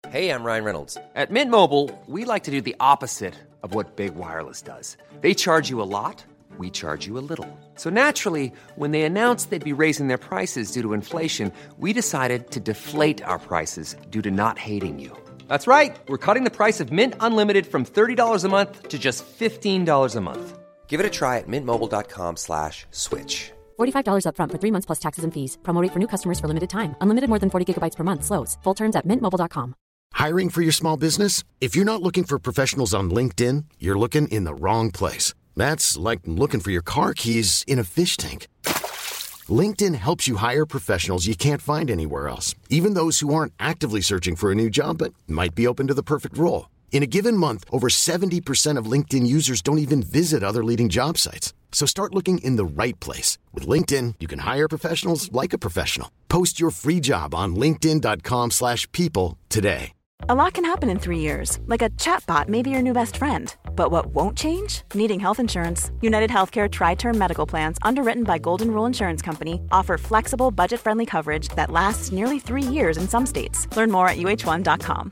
Hey, I'm Ryan Reynolds. At Mint Mobile, we like to do the opposite of what Big Wireless does. They charge you a lot, we charge you a little. So naturally, when they announced they'd be raising their prices due to inflation, we decided to deflate our prices due to not hating you. That's right. We're cutting the price of Mint Unlimited from $30 a month to just $15 a month. Give it a try at mintmobile.com/switch. $45 up front for 3 months plus taxes and fees. Promo rate for new customers for limited time. Unlimited more than 40 gigabytes per month. Slows full terms at mintmobile.com. Hiring for your small business? If you're not looking for professionals on LinkedIn, you're looking in the wrong place. That's like looking for your car keys in a fish tank. LinkedIn helps you hire professionals you can't find anywhere else, even those who aren't actively searching for a new job but might be open to the perfect role. In a given month, over 70% of LinkedIn users don't even visit other leading job sites. So start looking in the right place. With LinkedIn, you can hire professionals like a professional. Post your free job on linkedin.com/people today. A lot can happen in 3 years, like a chatbot may be your new best friend. But what won't change? Needing health insurance. United Healthcare Tri-Term Medical Plans, underwritten by Golden Rule Insurance Company, offer flexible, budget-friendly coverage that lasts nearly 3 years in some states. Learn more at uh1.com.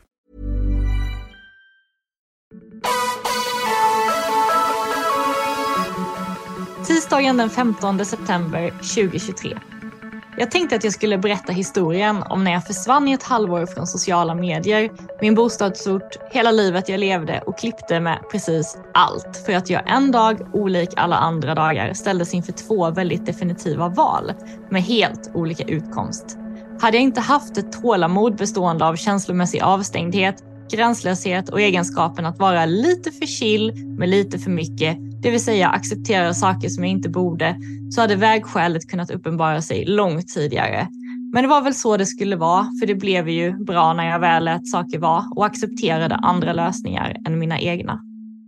Tisdagen den 15 september 2023. Jag tänkte att jag skulle berätta historien om när jag försvann i ett halvår från sociala medier, min bostadsort, hela livet jag levde och klippte med precis allt. För att jag en dag, olik alla andra dagar, ställdes inför 2 väldigt definitiva val med helt olika utkomst. Hade jag inte haft ett tålamod bestående av känslomässig avstängdhet, gränslöshet och egenskapen att vara lite för chill med lite för mycket, det vill säga acceptera saker som jag inte borde, så hade vägskälet kunnat uppenbara sig långt tidigare. Men det var väl så det skulle vara, för det blev ju bra när jag väl lät saker vara och accepterade andra lösningar än mina egna.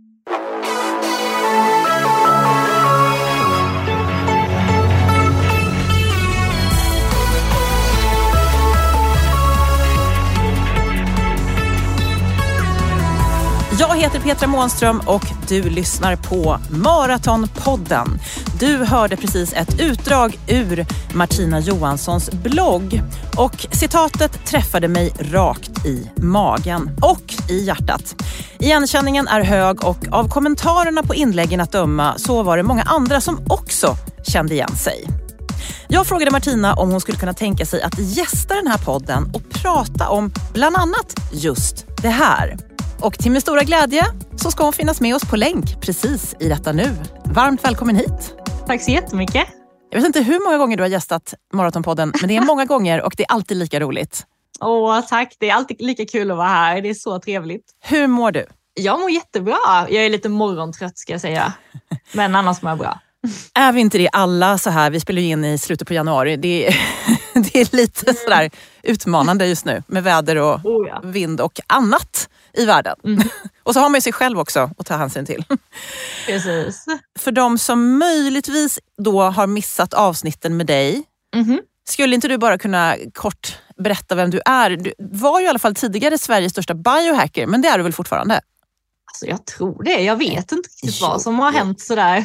Jag heter Petra Månström och du lyssnar på Maratonpodden. Du hörde precis ett utdrag ur Martina Johanssons blogg. Och citatet träffade mig rakt i magen och i hjärtat. Igenkänningen är hög och av kommentarerna på inläggen att döma så var det många andra som också kände igen sig. Jag frågade Martina om hon skulle kunna tänka sig att gästa den här podden och prata om bland annat just det här. Och till min stora glädje så ska hon finnas med oss på länk precis i detta nu. Varmt välkommen hit. Tack så jättemycket. Jag vet inte hur många gånger du har gästat Maratonpodden, men det är många gånger och det är alltid lika roligt. Tack. Det är alltid lika kul att vara här. Det är så trevligt. Hur mår du? Jag mår jättebra. Jag är lite morgontrött ska jag säga. Men annars mår jag bra. Är vi inte det alla så här? Vi spelar ju in i slutet på januari. Det är lite sådär utmanande just nu med väder och vind och annat i världen. Och så har man ju sig själv också att ta hänsyn till. Precis. För de som möjligtvis då har missat avsnitten med dig, skulle inte du bara kunna kort berätta vem du är? Du var ju i alla fall tidigare Sveriges största biohacker, men det är du väl fortfarande? Alltså jag tror det. Jag vet inte riktigt vad som har hänt sådär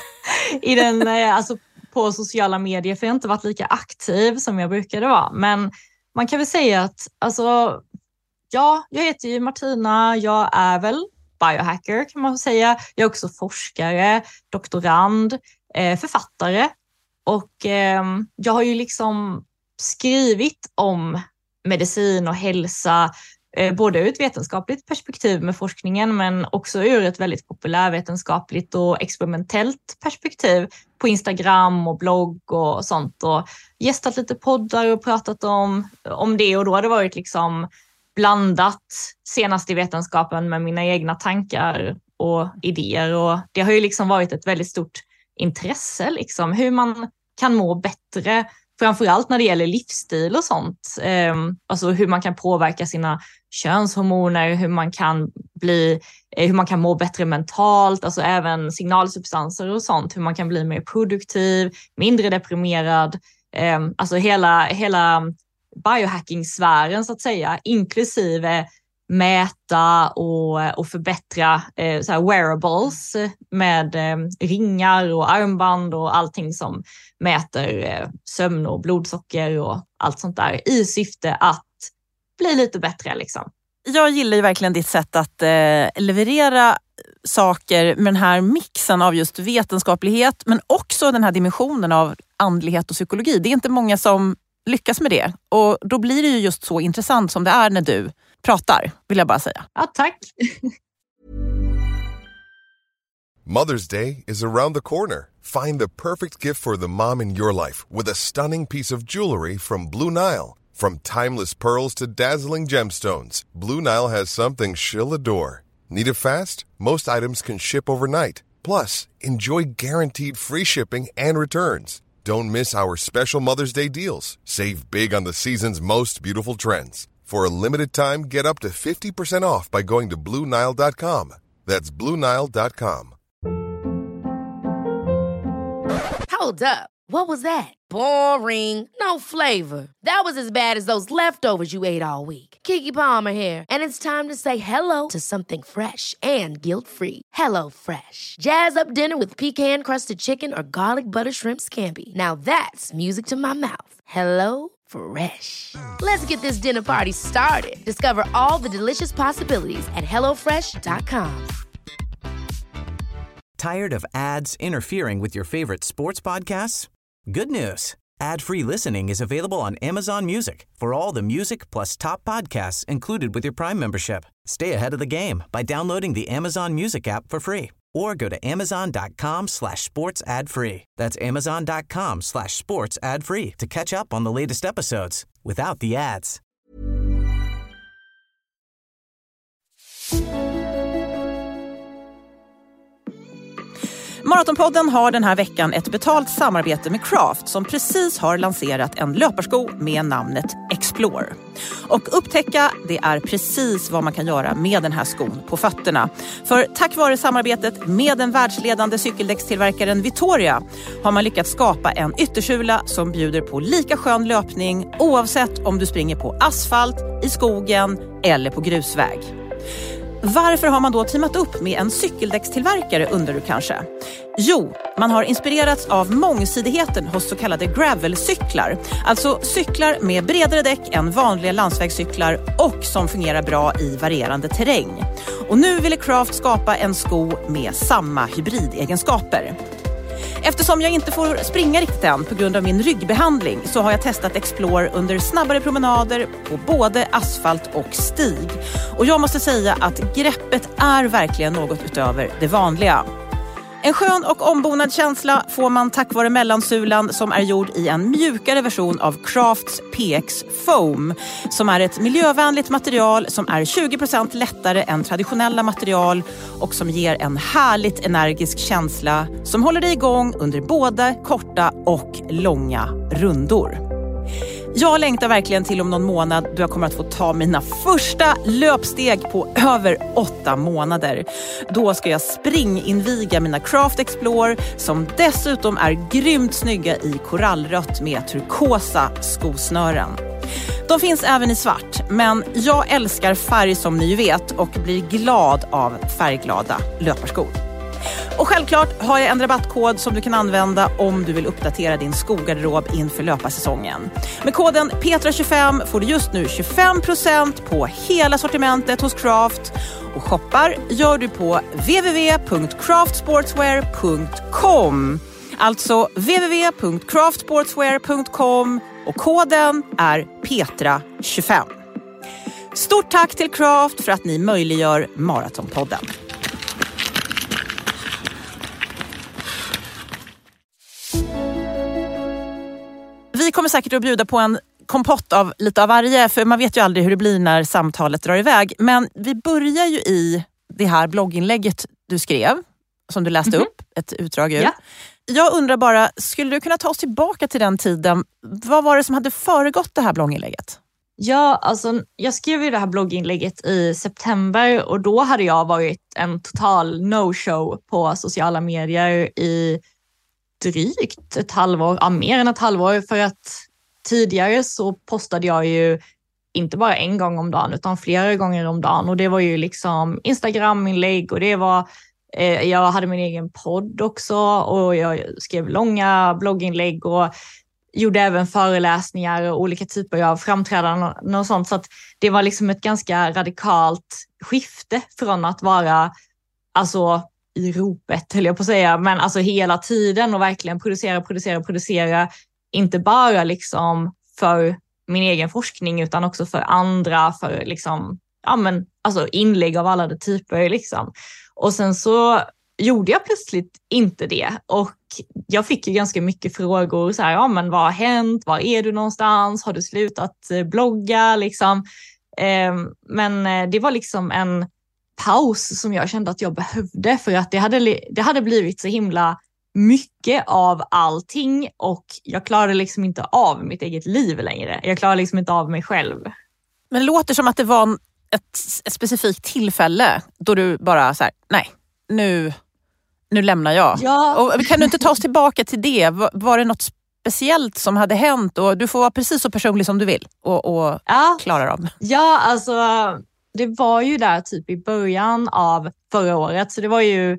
på sociala medier. För jag har inte varit lika aktiv som jag brukade vara. Men man kan väl säga att jag heter ju Martina. Jag är väl biohacker kan man säga. Jag är också forskare, doktorand, författare. Och jag har ju liksom skrivit om medicin och hälsa både ur ett vetenskapligt perspektiv med forskningen men också ur ett väldigt populärvetenskapligt och experimentellt perspektiv på Instagram och blogg och sånt och gästat lite poddar och pratat om det och då har det varit liksom blandat senast i vetenskapen med mina egna tankar och idéer och det har ju liksom varit ett väldigt stort intresse liksom hur man kan må bättre framförallt när det gäller livsstil och sånt. Alltså hur man kan påverka sina könshormoner, hur man kan må bättre mentalt, alltså även signalsubstanser och sånt, hur man kan bli mer produktiv, mindre deprimerad. Alltså hela biohacking-sfären så att säga, inklusive mäta och förbättra så här wearables med ringar och armband och allting som mäter sömn och blodsocker och allt sånt där i syfte att bli lite bättre liksom. jag gillar ju verkligen ditt sätt att leverera saker med den här mixen av just vetenskaplighet men också den här dimensionen av andlighet och psykologi. Det är inte många som lyckas med det. Och då blir det ju just så intressant som det är när du pratar, vill jag bara säga. Ja, tack. Mother's Day is around the corner. Find the perfect gift for the mom in your life with a stunning piece of jewelry from Blue Nile. From timeless pearls to dazzling gemstones, Blue Nile has something she'll adore. Need it fast? Most items can ship overnight. Plus, enjoy guaranteed free shipping and returns. Don't miss our special Mother's Day deals. Save big on the season's most beautiful trends. For a limited time, get up to 50% off by going to BlueNile.com. That's BlueNile.com. Hold up. What was that? Boring. No flavor. That was as bad as those leftovers you ate all week. Keke Palmer here, and it's time to say hello to something fresh and guilt-free. Hello Fresh. Jazz up dinner with pecan-crusted chicken or garlic butter shrimp scampi. Now that's music to my mouth. Hello Fresh. Let's get this dinner party started. Discover all the delicious possibilities at HelloFresh.com. Tired of ads interfering with your favorite sports podcasts? Good news. Ad-free listening is available on Amazon Music for all the music plus top podcasts included with your Prime membership. Stay ahead of the game by downloading the Amazon Music app for free or go to amazon.com/sports ad free. That's amazon.com/sports ad free to catch up on the latest episodes without the ads. Maratonpodden har den här veckan ett betalt samarbete med Craft som precis har lanserat en löparsko med namnet Explore. Och upptäcka, det är precis vad man kan göra med den här skon på fötterna. För tack vare samarbetet med den världsledande cykeldäckstillverkaren Vittoria har man lyckats skapa en yttersula som bjuder på lika skön löpning oavsett om du springer på asfalt, i skogen eller på grusväg. Varför har man då teamat upp med en cykeldäckstillverkare, undrar du kanske? Jo, man har inspirerats av mångsidigheten hos så kallade gravelcyklar. Alltså cyklar med bredare däck än vanliga landsvägscyklar och som fungerar bra i varierande terräng. Och nu ville Craft skapa en sko med samma hybridegenskaper. Eftersom jag inte får springa riktigt än på grund av min ryggbehandling så har jag testat Explore under snabbare promenader på både asfalt och stig. Och jag måste säga att greppet är verkligen något utöver det vanliga. En skön och ombonad känsla får man tack vare mellansulan som är gjord i en mjukare version av Crafts PX Foam som är ett miljövänligt material som är 20% lättare än traditionella material och som ger en härligt energisk känsla som håller dig igång under både korta och långa rundor. Jag längtar verkligen till om någon månad då jag kommer att få ta mina första löpsteg på över 8 månader. Då ska jag springinviga mina Craft Explore som dessutom är grymt snygga i korallrött med turkosa skosnören. De finns även i svart, men jag älskar färg som ni vet och blir glad av färgglada löparskor. Och självklart har jag en rabattkod som du kan använda om du vill uppdatera din skogarderob inför löparsäsongen. Med koden Petra25 får du just nu 25% på hela sortimentet hos Craft. Och shoppar gör du på www.craftsportswear.com. Alltså www.craftsportswear.com och koden är Petra25. Stort tack till Craft för att ni möjliggör Maratonpodden. Vi kommer säkert att bjuda på en kompott av lite av varje, för man vet ju aldrig hur det blir när samtalet drar iväg. Men vi börjar ju i det här blogginlägget du skrev, som du läste upp ett utdrag ur. Ja. Jag undrar bara, skulle du kunna ta oss tillbaka till den tiden? Vad var det som hade föregått det här blogginlägget? Ja, alltså jag skrev ju det här blogginlägget i september och då hade jag varit en total no-show på sociala medier i drygt ett halvår, ja, mer än ett halvår, för att tidigare så postade jag ju inte bara en gång om dagen utan flera gånger om dagen och det var ju liksom Instagram-inlägg och det var jag hade min egen podd också och jag skrev långa blogginlägg och gjorde även föreläsningar och olika typer av framträdanden och sånt. Så att det var liksom ett ganska radikalt skifte från att vara alltså i ropet, höll jag på att säga, men alltså hela tiden och verkligen producera. Inte bara liksom för min egen forskning utan också för andra, för liksom, ja men alltså inlägg av alla de typer liksom. Och sen så gjorde jag plötsligt inte det och jag fick ju ganska mycket frågor så här, ja men vad har hänt? Var är du någonstans? Har du slutat blogga liksom? Men det var liksom en paus som jag kände att jag behövde för att det hade blivit så himla mycket av allting och jag klarade liksom inte av mitt eget liv längre. Jag klarade liksom inte av mig själv. Men det låter som att det var ett specifikt tillfälle då du bara så här, nej, nu lämnar jag. Ja. Och kan du inte ta oss tillbaka till det? Var det något speciellt som hade hänt? Och du får vara precis så personlig som du vill och klara av. Ja, alltså det var ju där typ i början av förra året. Så det var ju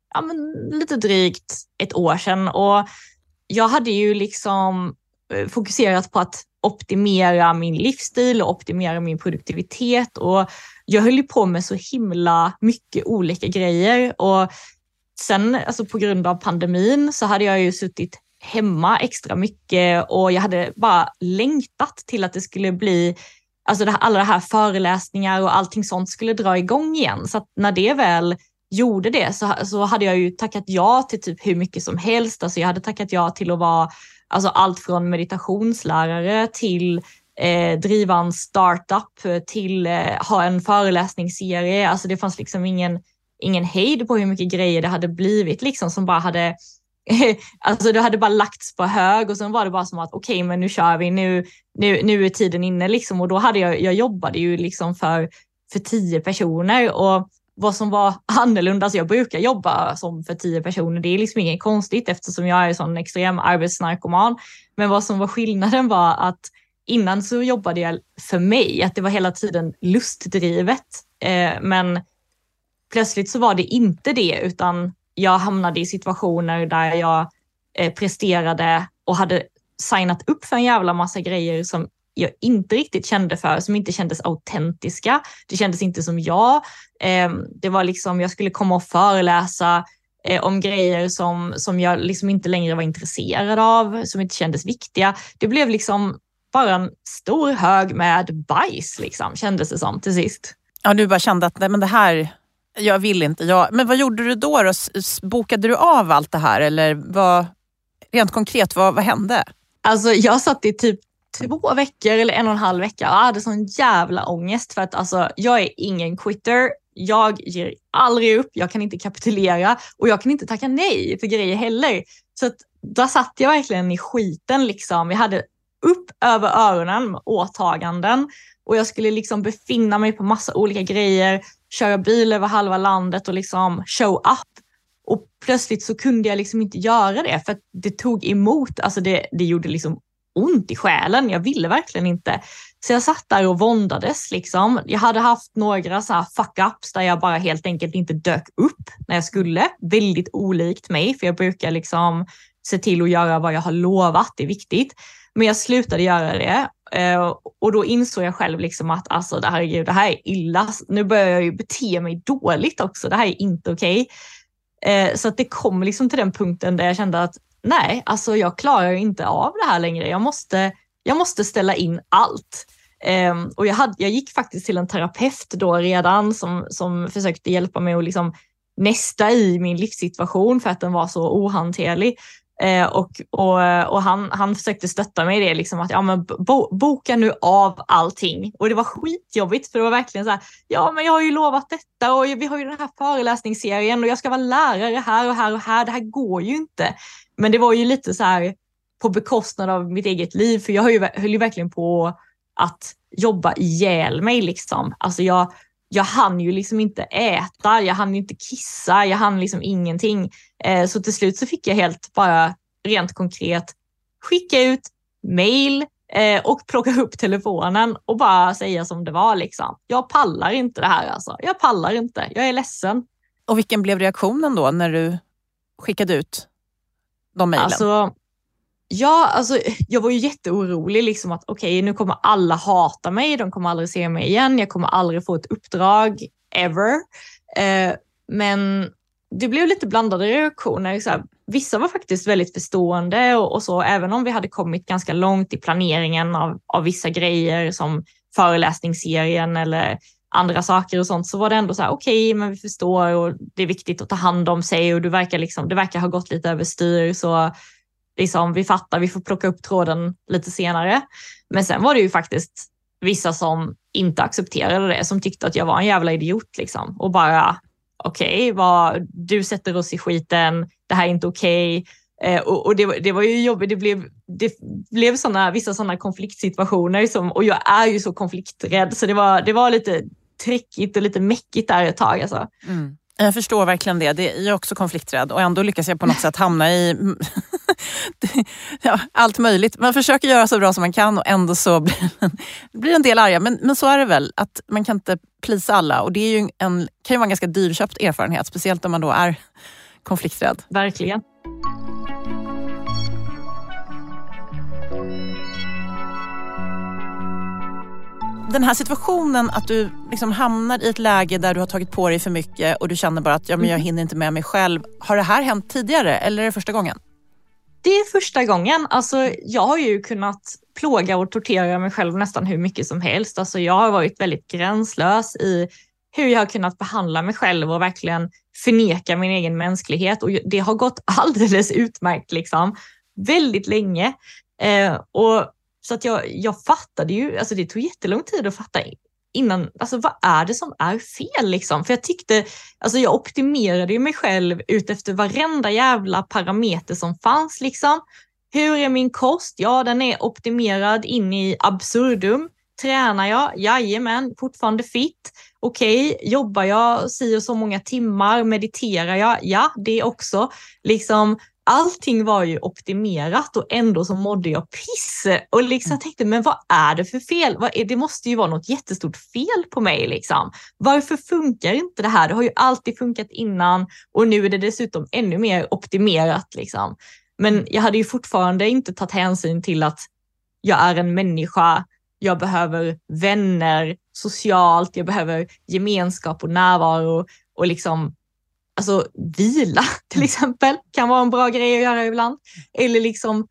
lite drygt ett år sedan. Och jag hade ju liksom fokuserat på att optimera min livsstil och optimera min produktivitet. Och jag höll ju på med så himla mycket olika grejer. Och sen alltså på grund av pandemin så hade jag ju suttit hemma extra mycket och jag hade bara längtat till att det skulle bli alltså alla det här föreläsningar och allting sånt skulle dra igång igen. Så att när det väl gjorde det så hade jag ju tackat ja till typ hur mycket som helst. Alltså jag hade tackat ja till att vara alltså allt från meditationslärare till driva en startup till ha en föreläsningsserie. Alltså det fanns liksom ingen hejd på hur mycket grejer det hade blivit liksom som bara hade alltså det hade bara lagts på hög och sen var det bara som att okej, men nu kör vi, nu är tiden inne liksom. Och då hade jag jobbade ju liksom för 10 personer och vad som var annorlunda, alltså jag brukar jobba som för 10 personer, det är liksom inget konstigt eftersom jag är sån extrem arbetsnarkoman, men vad som var skillnaden var att innan så jobbade jag för mig, att det var hela tiden lustdrivet, men plötsligt så var det inte det, utan jag hamnade i situationer där jag presterade och hade signat upp för en jävla massa grejer som jag inte riktigt kände för, som inte kändes autentiska. Det kändes inte som jag. Det var liksom, jag skulle komma och föreläsa om grejer som jag liksom inte längre var intresserad av, som inte kändes viktiga. Det blev liksom bara en stor hög med bajs liksom, kändes det som till sist. Ja, du bara kände att nej, men det här, jag vill inte. Men vad gjorde du då? Bokade du av allt det här? Eller rent konkret, vad hände? Alltså jag satt i typ 2 veckor eller 1,5 vecka och hade sån jävla ångest för att alltså, jag är ingen quitter. Jag ger aldrig upp, jag kan inte kapitulera och jag kan inte tacka nej till grejer heller. Så att där satt jag verkligen i skiten liksom. Jag hade upp över öronen med åtaganden och jag skulle liksom befinna mig på massa olika grejer, köra bil över halva landet och liksom show up. Och plötsligt så kunde jag liksom inte göra det för att det tog emot, alltså det gjorde liksom ont i själen. Jag ville verkligen inte. Så jag satt där och våndades liksom. Jag hade haft några så här fuck-ups där jag bara helt enkelt inte dök upp när jag skulle. Väldigt olikt mig, för jag brukar liksom se till att göra vad jag har lovat. Det är viktigt. Men jag slutade göra det. Och då insåg jag själv liksom att alltså, det här är illa. Nu börjar jag ju bete mig dåligt också. Det här är inte okej. Så att det kom liksom till den punkten där jag kände att nej, alltså jag klarar inte av det här längre. Jag måste ställa in allt. Och jag gick faktiskt till en terapeut då redan som försökte hjälpa mig att liksom nästa i min livssituation för att den var så ohanterlig. Och han försökte stötta mig i det liksom att ja, men boka nu av allting. Och det var skitjobbigt för det var verkligen så här, ja men jag har ju lovat detta och vi har ju den här föreläsningsserien och jag ska vara lärare här och här och här. Det här går ju inte. Men det var ju lite så här på bekostnad av mitt eget liv, för jag höll ju verkligen på att jobba ihjäl mig liksom. Alltså jag hann ju liksom inte äta, jag hann inte kissa, jag hann liksom ingenting. Så till slut så fick jag helt bara rent konkret skicka ut mail och plocka upp telefonen och bara säga som det var liksom. Jag pallar inte det här alltså. Jag pallar inte, jag är ledsen. Och vilken blev reaktionen då när du skickade ut de mejlen? Alltså, Ja, alltså jag var ju jätteorolig liksom att okej, nu kommer alla hata mig, de kommer aldrig se mig igen, jag kommer aldrig få ett uppdrag ever. Men det blev lite blandade reaktioner. Så här, vissa var faktiskt väldigt förstående och så, även om vi hade kommit ganska långt i planeringen av vissa grejer som föreläsningsserien eller andra saker och sånt, så var det ändå så här, okej, men vi förstår och det är viktigt att ta hand om sig och det verkar ha gått lite överstyr, så liksom, vi fattar, vi får plocka upp tråden lite senare. Men sen var det ju faktiskt vissa som inte accepterade det, som tyckte att jag var en jävla idiot liksom. Och bara, okej, du sätter oss i skiten, det här är inte okej. Och det var ju jobbigt, det blev vissa sådana konfliktsituationer och jag är ju så konflikträdd, så det var lite trickigt och lite mäckigt där ett tag alltså. Mm. Jag förstår verkligen det. Jag är också konflikträdd och ändå lyckas jag på något sätt hamna i allt möjligt. Man försöker göra så bra som man kan och ändå så blir en del arga. Men så är det väl, att man kan inte plisa alla, och det är ju kan ju vara en ganska dyrköpt erfarenhet, speciellt om man då är konflikträdd. Verkligen. Den här situationen att du liksom hamnar i ett läge där du har tagit på dig för mycket och du känner bara att jag hinner inte med mig själv. Har det här hänt tidigare eller är det första gången? Det är första gången. Alltså, jag har ju kunnat plåga och tortera mig själv nästan hur mycket som helst. Alltså, jag har varit väldigt gränslös i hur jag har kunnat behandla mig själv och verkligen förneka min egen mänsklighet. Och det har gått alldeles utmärkt liksom. Väldigt länge. Så att jag fattade ju, alltså det tog jättelång tid att fatta innan, alltså vad är det som är fel liksom? För jag tyckte, alltså jag optimerade ju mig själv ut efter varenda jävla parameter som fanns liksom. Hur är min kost? Ja, den är optimerad in i absurdum. Tränar jag? Jajamän, fortfarande fit. Okej, jobbar jag si och så många timmar? Mediterar jag? Ja, det också. Liksom, allting var ju optimerat och ändå så mådde jag piss. Och liksom tänkte, men vad är det för fel? Det måste ju vara något jättestort fel på mig liksom. Varför funkar inte det här? Det har ju alltid funkat innan och nu är det dessutom ännu mer optimerat liksom. Men jag hade ju fortfarande inte tagit hänsyn till att jag är en människa. Jag behöver vänner, socialt, jag behöver gemenskap och närvaro och liksom, alltså vila till exempel kan vara en bra grej att göra ibland. Eller liksom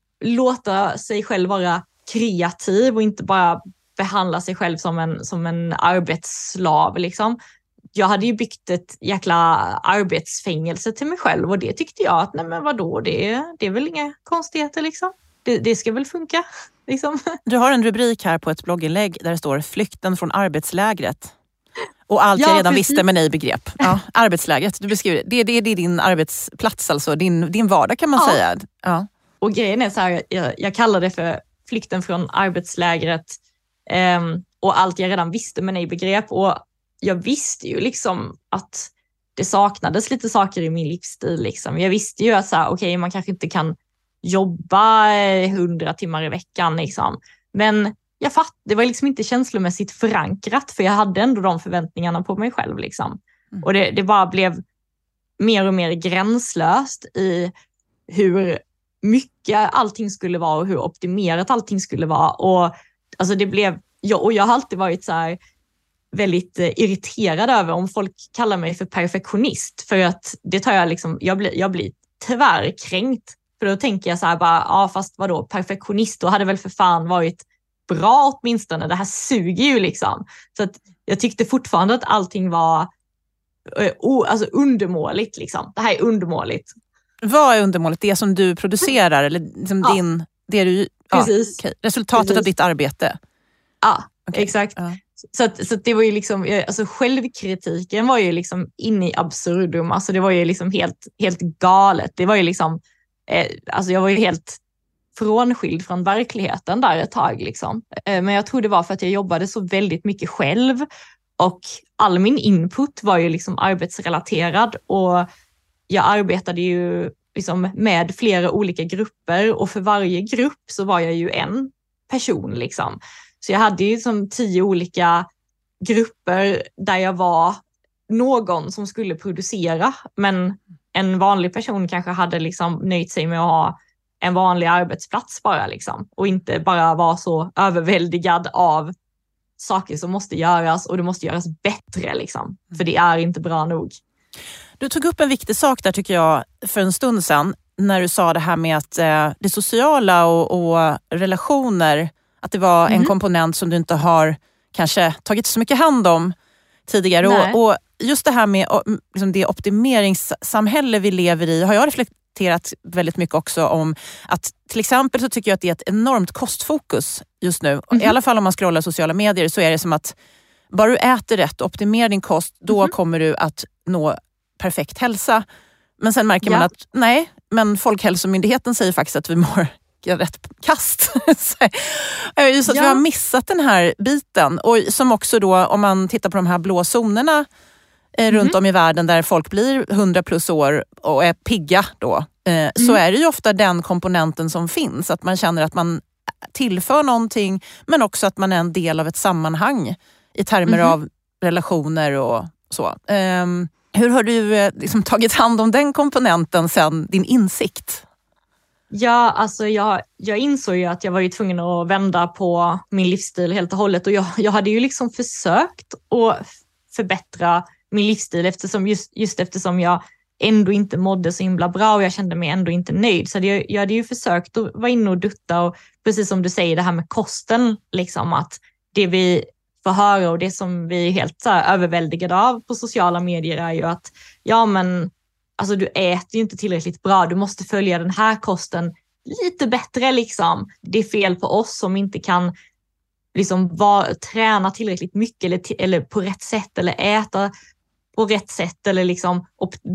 låta sig själv vara kreativ och inte bara behandla sig själv som en arbetsslav liksom. Jag hade ju byggt ett jäkla arbetsfängelse till mig själv och det tyckte jag att nej men vadå, det är väl inga konstigheter liksom. Det ska väl funka liksom. Du har en rubrik här på ett blogginlägg där det står flykten från arbetslägret. Och allt jag redan visste med nej begrepp. Ja, arbetsläget, du beskriver det. Det är din arbetsplats, alltså din vardag kan man säga. Ja. Och grejen är så här, jag kallar det för flykten från arbetslägret och allt jag redan visste med nej begrepp. Och jag visste ju liksom att det saknades lite saker i min livsstil. Liksom. Jag visste ju att så här, okej, man kanske inte kan jobba 100 timmar i veckan. Liksom. Men det var liksom inte känslomässigt förankrat, för jag hade ändå de förväntningarna på mig själv. Liksom. Och det bara blev mer och mer gränslöst i hur mycket allting skulle vara och hur optimerat allting skulle vara. Och alltså jag har alltid varit så här väldigt irriterad över om folk kallar mig för perfektionist, för att det tar jag liksom, jag blir tvärkränkt, för då tänker jag så här bara, ja fast vadå, perfektionist, då hade väl för fan varit bra åtminstone, det här suger ju liksom. Så att jag tyckte fortfarande att allting var alltså undermåligt liksom. Det här är undermåligt. Vad är undermåligt? Det som du producerar eller liksom precis. Okay. Resultatet precis. Av ditt arbete? Ja, okay. Exakt. Så det var ju liksom, alltså självkritiken var ju liksom inne i absurdum. Alltså det var ju liksom helt galet. Det var ju liksom, alltså jag var ju helt frånskild från verkligheten där ett tag liksom. Men jag tror det var för att jag jobbade så väldigt mycket själv och all min input var ju liksom arbetsrelaterad, och jag arbetade ju liksom med flera olika grupper, och för varje grupp så var jag ju en person liksom. Så jag hade ju som 10 olika grupper där jag var någon som skulle producera, men en vanlig person kanske hade liksom nöjt sig med att ha en vanlig arbetsplats bara liksom. Och inte bara vara så överväldigad av saker som måste göras och det måste göras bättre liksom. För det är inte bra nog. Du tog upp en viktig sak där tycker jag för en stund sedan. När du sa det här med att det sociala och relationer, att det var en komponent som du inte har kanske tagit så mycket hand om tidigare. Och just det här med liksom det optimeringssamhälle vi lever i har jag reflekterat väldigt mycket också om. Att till exempel så tycker jag att det är ett enormt kostfokus just nu. I alla fall om man scrollar sociala medier så är det som att bara du äter rätt och optimerar din kost, då kommer du att nå perfekt hälsa. Men sen märker man att nej, men Folkhälsomyndigheten säger faktiskt att vi mår rätt kast. Just att vi har missat den här biten. Och som också då, om man tittar på de här blå zonerna runt om i världen där folk blir 100 plus år och är pigga då. Så är det ju ofta den komponenten som finns. Att man känner att man tillför någonting, men också att man är en del av ett sammanhang i termer av relationer och så. Hur har du liksom tagit hand om den komponenten sen din insikt? Ja, alltså jag insåg ju att jag var ju tvungen att vända på min livsstil helt och hållet. Och jag hade ju liksom försökt att förbättra min livsstil eftersom jag ändå inte mådde så himla bra och jag kände mig ändå inte nöjd. Så jag hade ju försökt att vara inne och dutta och precis som du säger det här med kosten, liksom att det vi får höra och det som vi är helt så här överväldigade av på sociala medier är ju att alltså du äter ju inte tillräckligt bra, du måste följa den här kosten lite bättre liksom. Det är fel på oss som inte kan liksom träna tillräckligt mycket eller på rätt sätt eller äta på rätt sätt eller liksom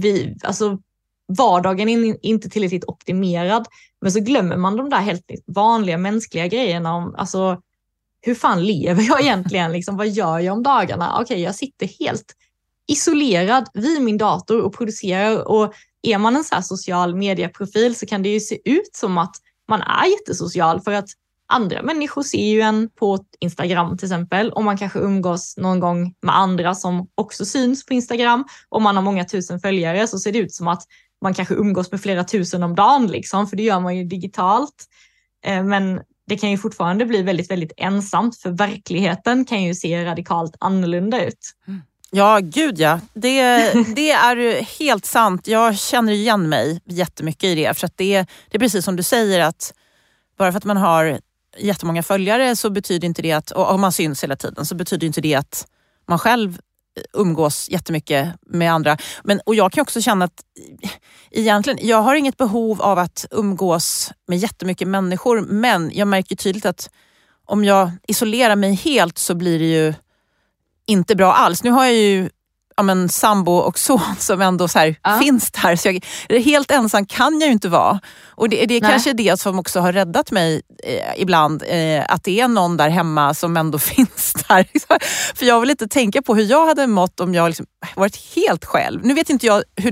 vardagen är inte tillräckligt optimerad. Men så glömmer man de där helt vanliga mänskliga grejerna om alltså hur fan lever jag egentligen liksom, vad gör jag om dagarna? Okej, jag sitter helt isolerad vid min dator och producerar, och är man en så här social medieprofil så kan det ju se ut som att man är jättesocial för att andra människor ser ju en på Instagram till exempel, och man kanske umgås någon gång med andra som också syns på Instagram. Om man har många tusen följare så ser det ut som att man kanske umgås med flera tusen om dagen liksom, för det gör man ju digitalt. Men det kan ju fortfarande bli väldigt, väldigt ensamt, för verkligheten kan ju se radikalt annorlunda ut. Ja, gud ja. Det är helt sant. Jag känner igen mig jättemycket i det. För att det är precis som du säger, att bara för att man har jättemånga följare så betyder inte det att, och om man syns hela tiden, så betyder inte det att man själv umgås jättemycket med andra. Och jag kan också känna att egentligen, jag har inget behov av att umgås med jättemycket människor, men jag märker tydligt att om jag isolerar mig helt så blir det ju inte bra alls. Nu har jag ju sambo och son som ändå så här finns där. Så helt ensam kan jag ju inte vara. Och det är kanske det som också har räddat mig ibland. Att det är någon där hemma som ändå finns där. För jag vill inte tänka på hur jag hade mått om jag liksom varit helt själv. Nu vet inte jag hur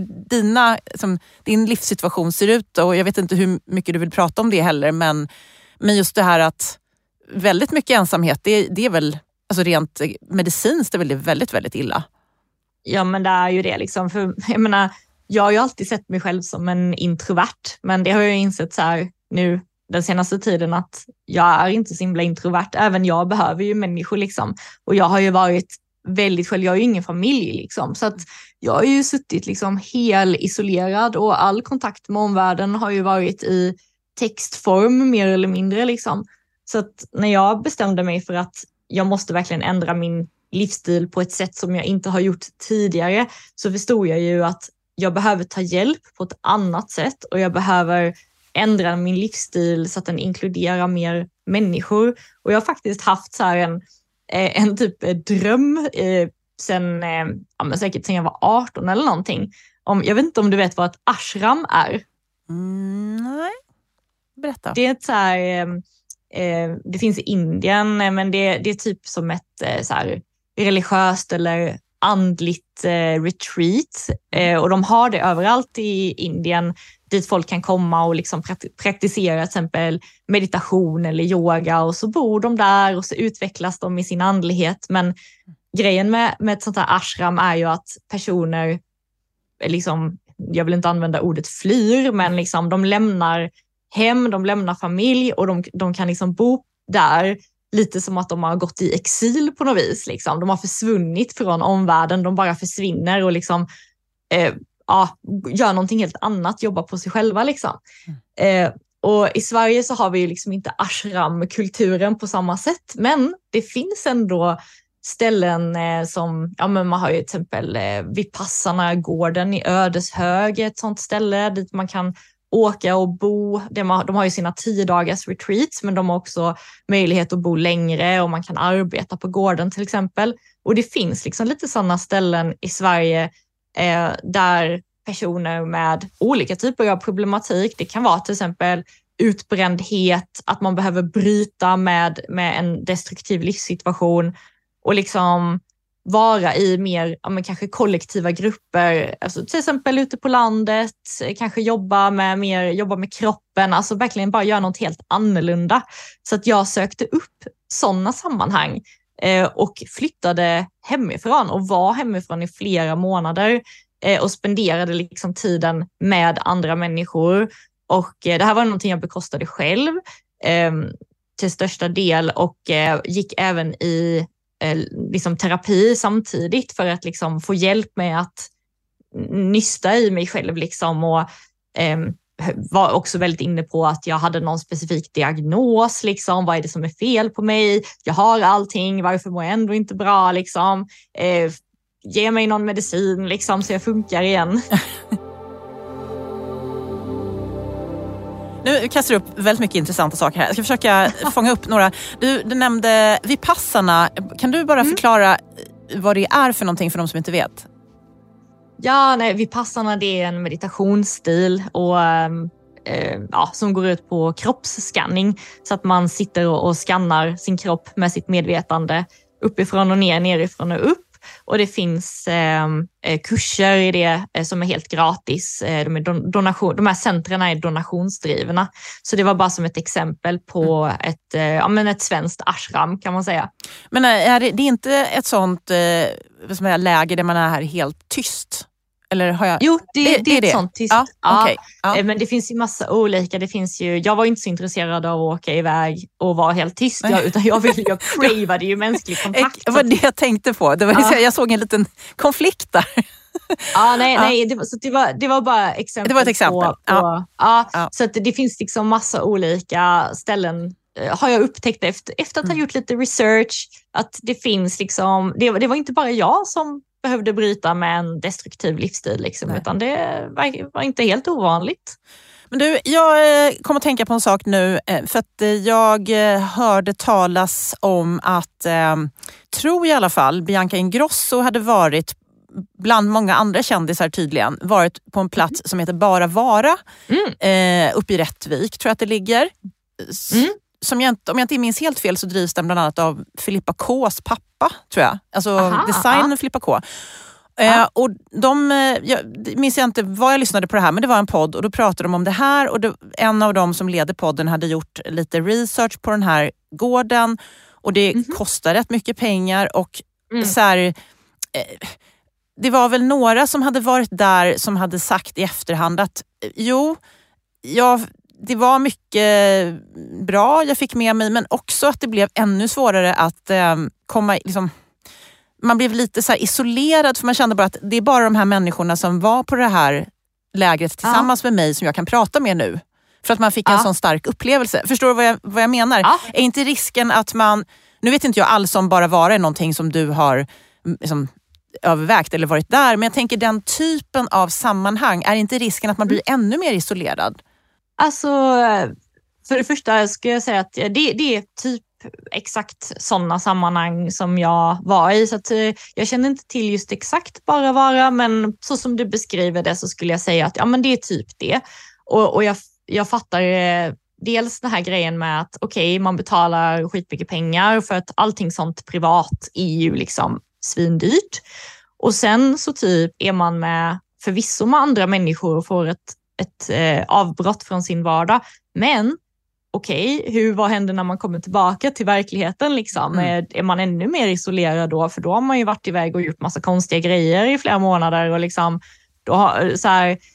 din livssituation ser ut. Och jag vet inte hur mycket du vill prata om det heller. Men just det här att väldigt mycket ensamhet, det är väl, alltså rent medicinskt är väl det väldigt, väldigt illa. Ja, men det är ju det liksom. För jag menar, jag har ju alltid sett mig själv som en introvert. Men det har jag insett så här nu den senaste tiden att jag är inte så himla introvert. Även jag behöver ju människor liksom. Och jag har ju varit väldigt själv. Jag har ju ingen familj liksom. Så att jag har ju suttit liksom helt isolerad. Och all kontakt med omvärlden har ju varit i textform mer eller mindre liksom. Så att när jag bestämde mig för att jag måste verkligen ändra min livsstil på ett sätt som jag inte har gjort tidigare, så förstod jag ju att jag behöver ta hjälp på ett annat sätt och jag behöver ändra min livsstil så att den inkluderar mer människor. Och jag har faktiskt haft så här en typ dröm säkert sen jag var 18 eller någonting. Jag vet inte om du vet vad ett ashram är? Nej, berätta. Det är ett så här, det finns i Indien, men det är typ som ett så här religiöst eller andligt retreat. Och de har det överallt i Indien dit folk kan komma och liksom praktisera till exempel meditation eller yoga, och så bor de där och så utvecklas de i sin andlighet. Men grejen med ett sånt här ashram är ju att personer liksom, jag vill inte använda ordet flyr, men liksom de lämnar hem, de lämnar familj och de kan liksom bo där lite som att de har gått i exil på något vis. Liksom. De har försvunnit från omvärlden, de bara försvinner och liksom, gör någonting helt annat, jobbar på sig själva. Liksom. Och i Sverige så har vi ju liksom inte ashram-kulturen på samma sätt, men det finns ändå ställen som, men man har ju till exempel Vipassana-gården i Ödeshög, ett sånt ställe dit man kan åka och bo. De har ju sina 10 dagars retreats, men de har också möjlighet att bo längre och man kan arbeta på gården till exempel. Och det finns liksom lite sådana ställen i Sverige där personer med olika typer av problematik, det kan vara till exempel utbrändhet, att man behöver bryta med en destruktiv livssituation och liksom vara i mer kanske kollektiva grupper, alltså till exempel ute på landet, kanske jobba med kroppen, alltså verkligen bara göra något helt annorlunda. Så att jag sökte upp sådana sammanhang och flyttade hemifrån och var hemifrån i flera månader och spenderade liksom tiden med andra människor. Och det här var någonting jag bekostade själv till största del och gick även i liksom terapi samtidigt för att liksom få hjälp med att nysta i mig själv liksom, och var också väldigt inne på att jag hade någon specifik diagnos, liksom, vad är det som är fel på mig, jag har allting, varför mår jag ändå inte bra liksom, ge mig någon medicin liksom, så jag funkar igen. Nu kastar du upp väldigt mycket intressanta saker här. Jag ska försöka fånga upp några. Du nämnde Vipassana. Kan du bara förklara vad det är för någonting för de som inte vet? Ja, Vipassana, det är en meditationsstil och som går ut på kroppsskanning. Så att man sitter och skannar sin kropp med sitt medvetande uppifrån och ner, nerifrån och upp. Och det finns kurser i det som är helt gratis. De här centrarna är donationsdrivna. Så det var bara som ett exempel på ett svenskt ashram kan man säga. Men är det är inte ett sånt läge där man är här helt tyst? Eller har jag... Jo, det är ett sånt tyst. Ja, okay. Ja. Men det finns ju massa olika. Det finns ju, jag var inte så intresserad av att åka iväg och vara helt tyst. Utan jag cravade ju mänsklig kontakt. Det var det jag tänkte på. Det var, jag såg en liten konflikt där. Det var bara exempel. Det var ett exempel. Så att det finns liksom massa olika ställen. Har jag upptäckt efter att ha gjort lite research. Att det finns liksom, det var inte bara jag som behövde bryta med en destruktiv livsstil liksom, utan det var inte helt ovanligt. Men du, jag kommer att tänka på en sak nu, för att jag hörde talas om att, tror i alla fall, Bianca Ingrosso hade varit bland många andra kändisar tydligen, varit på en plats som heter Bara Vara, uppe i Rättvik, tror jag att det ligger. Som om jag inte minns helt fel så drivs den bland annat av Filippa K's pappa, tror jag. Alltså designen Filippa K. Och jag minns inte vad jag lyssnade på det här, men det var en podd och då pratade de om det här och en av dem som leder podden hade gjort lite research på den här gården och det kostar rätt mycket pengar och så här, det var väl några som hade varit där som hade sagt i efterhand att det var mycket bra jag fick med mig, men också att det blev ännu svårare att komma liksom, man blev lite så här isolerad för man kände bara att det är bara de här människorna som var på det här lägret tillsammans med mig som jag kan prata med nu. För att man fick en sån stark upplevelse. Förstår du vad jag menar? Är inte risken att man, nu vet inte jag alls om Bara Vara är någonting som du har liksom övervägt eller varit där, men jag tänker den typen av sammanhang, är inte risken att man blir ännu mer isolerad? Alltså, för det första ska jag säga att det är typ exakt sådana sammanhang som jag var i. Så att jag känner inte till just exakt Bara Vara, men så som du beskriver det så skulle jag säga att men det är typ det. Och jag fattar dels den här grejen med att man betalar skitmycket pengar för att allting sånt privat är ju liksom svindyrt. Och sen så typ är man med förvisso med andra människor och får ett avbrott från sin vardag. Men vad händer när man kommer tillbaka till verkligheten liksom? Är man ännu mer isolerad då? För då har man ju varit iväg och gjort massa konstiga grejer i flera månader och liksom,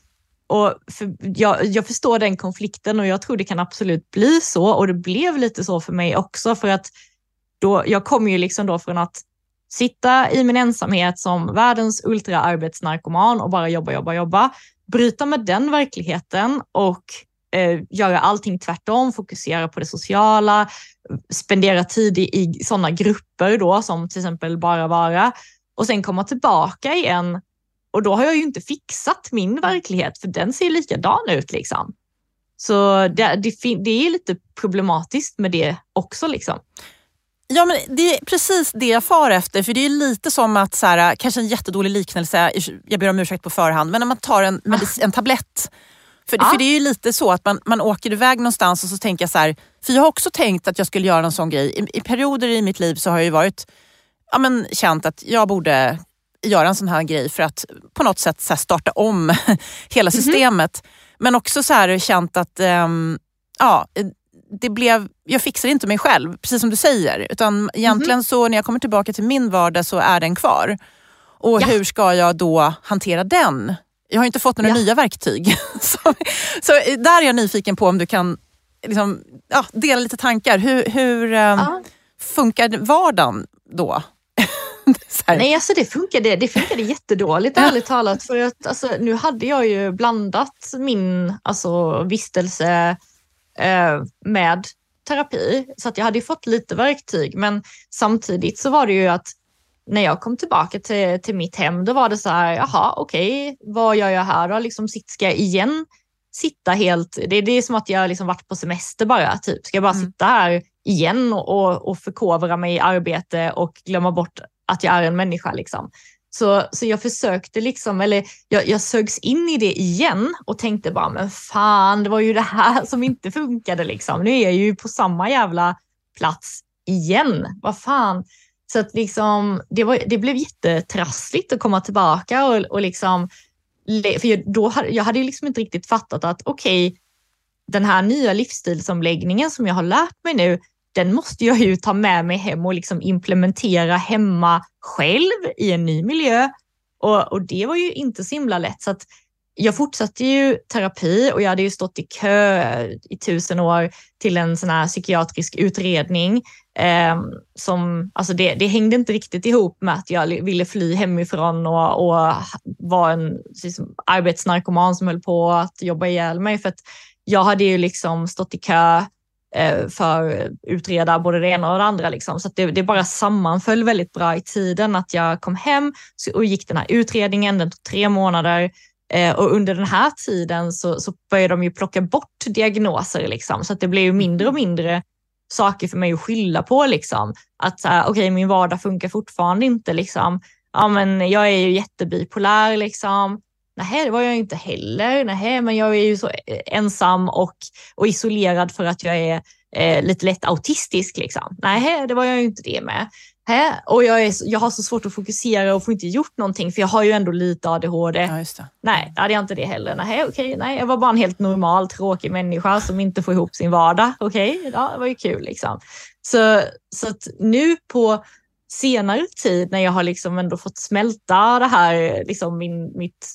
Och jag förstår den konflikten och jag tror det kan absolut bli så. Och det blev lite så för mig också, för att jag kom ju liksom då från att sitta i min ensamhet som världens ultraarbetsnarkoman och bara jobba, bryta med den verkligheten och göra allting tvärtom, fokusera på det sociala, spendera tid i sådana grupper då, som till exempel bara vara, och sen komma tillbaka igen. Och då har jag ju inte fixat min verklighet, för den ser likadan ut liksom. Så det är lite problematiskt med det också liksom. Ja, men det är precis det jag far efter. För det är lite som att, så här, kanske en jättedålig liknelse, jag ber om ursäkt på förhand, men när man tar en tablett. För det är ju lite så att man åker iväg någonstans och så tänker jag så här, för jag har också tänkt att jag skulle göra en sån grej. I perioder i mitt liv så har jag ju varit känt att jag borde göra en sån här grej för att på något sätt så här, starta om hela systemet. Men också så här känt att jag fixar inte mig själv, precis som du säger. Utan egentligen så när jag kommer tillbaka till min vardag så är den kvar. Och hur ska jag då hantera den? Jag har inte fått några nya verktyg. så där är jag nyfiken på om du kan liksom, dela lite tankar. Hur funkar vardagen då? Nej, alltså det funkade jättedåligt, ärligt talat. För att alltså, nu hade jag ju blandat min vistelse med terapi. Så att jag hade fått lite verktyg. Men samtidigt så var det ju att när jag kom tillbaka till mitt hem, då var det så här, jaha, okej, vad gör jag här då? Liksom, ska jag igen sitta helt... Det är som att jag liksom varit på semester bara, typ. Ska jag bara sitta här igen och förkovra mig i arbete och glömma bort att jag är en människa liksom. Så jag försökte liksom, eller jag sögs in i det igen och tänkte bara, men fan, det var ju det här som inte funkade liksom. Nu är jag ju på samma jävla plats igen. Vad fan? Så att liksom, det blev jättetrassligt att komma tillbaka och liksom, för jag hade ju liksom inte riktigt fattat att okej, den här nya livsstilsomläggningen som jag har lärt mig nu, den måste jag ju ta med mig hem och liksom implementera hemma själv i en ny miljö. Och det var ju inte så himla lätt. Så att jag fortsatte ju terapi och jag hade ju stått i kö i 1000 år till en sån här psykiatrisk utredning. Alltså det hängde inte riktigt ihop med att jag ville fly hemifrån och var en liksom, arbetsnarkoman som höll på att jobba ihjäl mig. För att jag hade ju liksom stått i kö för att utreda både det ena och det andra. Liksom. Så att det bara sammanföll väldigt bra i tiden att jag kom hem och gick den här utredningen. Den tog 3 månader. Och under den här tiden så började de ju plocka bort diagnoser. Liksom. Så att det blev ju mindre och mindre saker för mig att skylla på. Liksom. Att okej, min vardag funkar fortfarande inte. Liksom. Ja, men jag är ju jättebipolär. Liksom. Nej, det var jag inte heller. Nej, men jag är ju så ensam och isolerad för att jag är lite lätt autistisk. Liksom. Nej, det var jag ju inte det med. Och jag har så svårt att fokusera och får inte gjort någonting, för jag har ju ändå lite ADHD. Ja, just det. Nej, hade jag inte det heller. Nej, jag var bara en helt normal, tråkig människa som inte får ihop sin vardag. Okej, ja, det var ju kul liksom. Så att nu på senare tid när jag har liksom ändå fått smälta det här, liksom mitt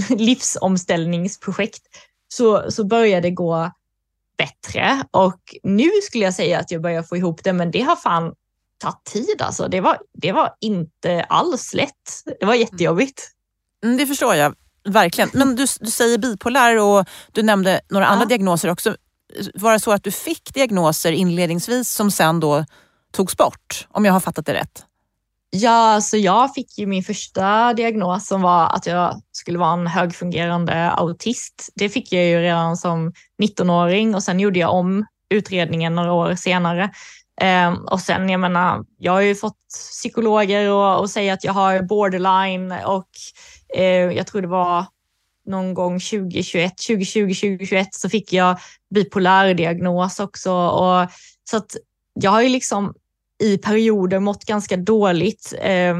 livsomställningsprojekt, så börjar det gå bättre. Och nu skulle jag säga att jag börjar få ihop det, men det har fan tagit tid. Alltså. Det var inte alls lätt. Det var jättejobbigt. Det förstår jag, verkligen. Men du säger bipolär och du nämnde några andra diagnoser också. Var det så att du fick diagnoser inledningsvis som sen då togs bort, om jag har fattat det rätt? Ja, så jag fick ju min första diagnos som var att jag skulle vara en högfungerande autist. Det fick jag ju redan som 19-åring och sen gjorde jag om utredningen några år senare. Och sen, jag menar, jag har ju fått psykologer och säga att jag har borderline och jag tror det var någon gång 2020-2021 så fick jag bipolär diagnos också. Och, så att jag har ju liksom i perioder mått ganska dåligt.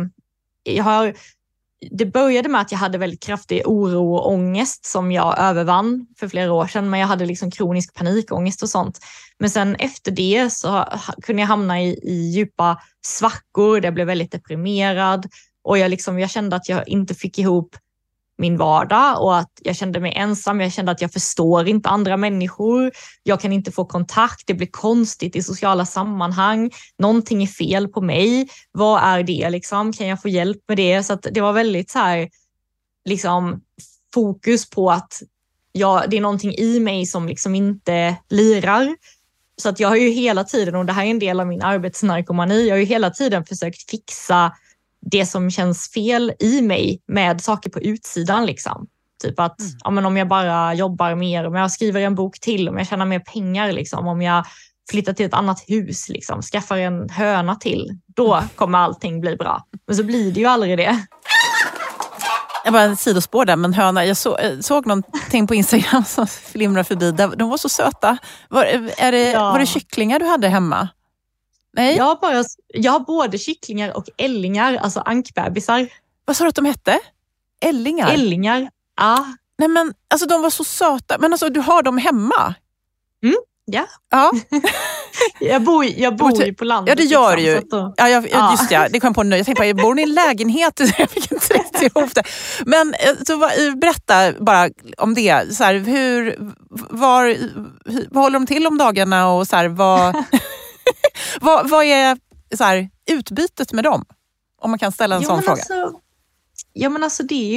Det började med att jag hade väldigt kraftig oro och ångest som jag övervann för flera år sedan. Men jag hade liksom kronisk panikångest och sånt. Men sen efter det så kunde jag hamna i djupa svackor. Jag blev väldigt deprimerad. Och jag kände att jag inte fick ihop min vardag och att jag kände mig ensam. Jag kände att jag förstår inte andra människor. Jag kan inte få kontakt. Det blir konstigt i sociala sammanhang. Någonting är fel på mig. Vad är det liksom? Kan jag få hjälp med det? Så att det var väldigt så här liksom fokus på att det är någonting i mig som liksom inte lirar. Så att jag har ju hela tiden, och det här är en del av min arbetsnarkomani, jag har ju hela tiden försökt fixa det som känns fel i mig med saker på utsidan liksom. Typ att men om jag bara jobbar mer, om jag skriver en bok till, om jag tjänar mer pengar liksom, om jag flyttar till ett annat hus liksom, skaffar en höna till, då kommer allting bli bra. Men så blir det ju aldrig det. Jag bara en sidospår där, men höna, jag såg någonting på Instagram som flimrar förbi. De var så söta. Var det kycklingar du hade hemma? Nej? Jag har både kycklingar och ällingar, alltså ankbebisar. Vad sa du att de hette? Ällingar? Ällingar, ja. Nej men, alltså de var så söta. Men alltså du har dem hemma? Ja. Jag bor ju på landet. Ja, det gör du ju. Just det, det kom på nu. Jag tänkte jag bor i en lägenhet, jag fick inte rätt ihop det. Men så berätta bara om det. Så här, vad håller de till om dagarna och så här, vad är så här, utbytet med dem? Om man kan ställa en sån fråga. Alltså det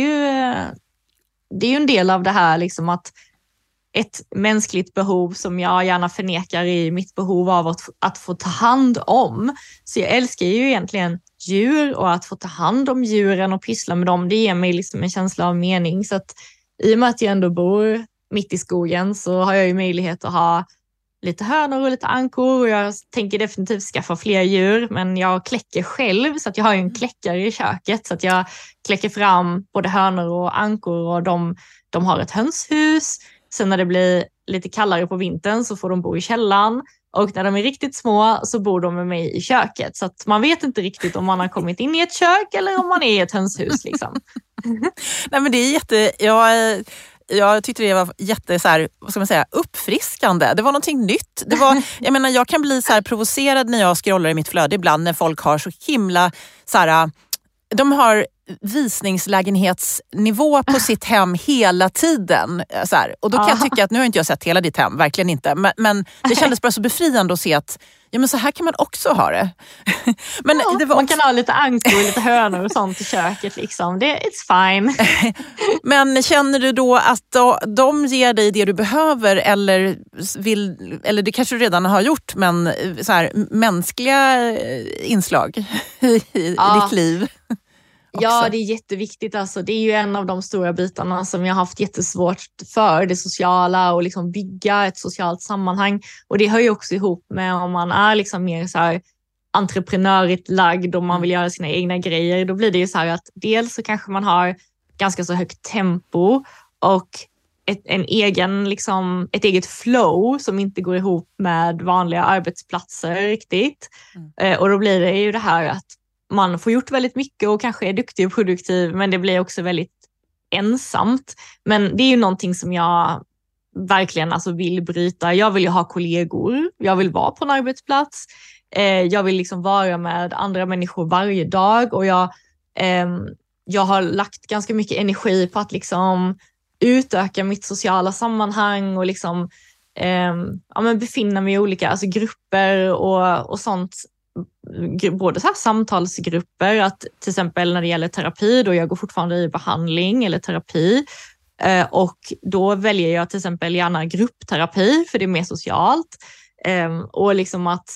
är ju en del av det här liksom, att ett mänskligt behov som jag gärna förnekar i mitt behov av att få ta hand om. Så jag älskar ju egentligen djur, och att få ta hand om djuren och pyssla med dem, det ger mig liksom en känsla av mening. Så att i och med att jag ändå bor mitt i skogen så har jag ju möjlighet att ha lite hönor och lite ankor, och jag tänker definitivt skaffa fler djur, men jag kläcker själv, så att jag har ju en kläckare i köket, så att jag kläcker fram både hönor och ankor, och de har ett hönshus. Sen när det blir lite kallare på vintern så får de bo i källaren, och när de är riktigt små så bor de med mig i köket, så att man vet inte riktigt om man har kommit in i ett kök eller om man är i ett hönshus liksom. Nej men det är jag tyckte det var jätte så här, vad ska man säga, uppfriskande. Det var någonting nytt. Det var, jag menar, jag kan bli så här provocerad när jag scrollar i mitt flöde ibland när folk har så himla så här, de har visningslägenhetsnivå på sitt hem hela tiden. Så här. Och då kan jag tycka att, nu har inte jag sett hela ditt hem, verkligen inte. Men det kändes bara så befriande att se att men så här kan man också ha det. Men det var man kan ha lite ankor och lite hönor och sånt i köket liksom. It's fine. Men känner du då att de ger dig det du behöver, eller det kanske du redan har gjort, men så här, mänskliga inslag i ditt liv? Ja, det är jätteviktigt. Alltså. Det är ju en av de stora bitarna som jag har haft jättesvårt för, det sociala, och liksom bygga ett socialt sammanhang. Och det hör ju också ihop med om man är liksom mer så här entreprenörigt lagd och man vill göra sina egna grejer. Då blir det ju så här att dels så kanske man har ganska så högt tempo och ett eget flow som inte går ihop med vanliga arbetsplatser riktigt. Och då blir det ju det här att man får gjort väldigt mycket och kanske är duktig och produktiv, men det blir också väldigt ensamt. Men det är ju någonting som jag verkligen vill bryta. Jag vill ju ha kollegor, jag vill vara på en arbetsplats, jag vill liksom vara med andra människor varje dag, och jag har lagt ganska mycket energi på att liksom utöka mitt sociala sammanhang och liksom befinna mig i olika grupper och sånt. Både så här samtalsgrupper, att till exempel när det gäller terapi, då jag går fortfarande i behandling eller terapi, och då väljer jag till exempel gärna gruppterapi för det är mer socialt, och liksom att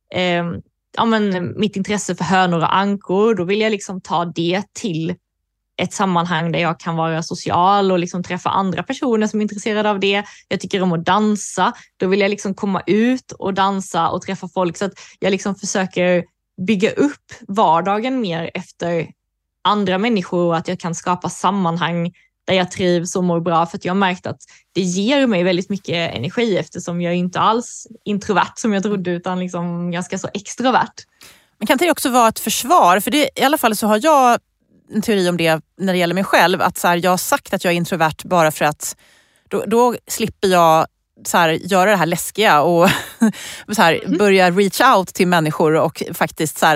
mitt intresse för hönor och ankor, då vill jag liksom ta det till ett sammanhang där jag kan vara social och liksom träffa andra personer som är intresserade av det. Jag tycker om att dansa. Då vill jag liksom komma ut och dansa och träffa folk, så att jag liksom försöker bygga upp vardagen mer efter andra människor, och att jag kan skapa sammanhang där jag trivs och mår bra, för att jag har märkt att det ger mig väldigt mycket energi, eftersom jag inte alls introvert som jag trodde, utan liksom ganska så extrovert. Men kan det också vara ett försvar? För det, i alla fall så har jag en teori om det när det gäller mig själv, att så här, jag har sagt att jag är introvert bara för att då slipper jag så här, göra det här läskiga och så här, börja reach out till människor och faktiskt så här,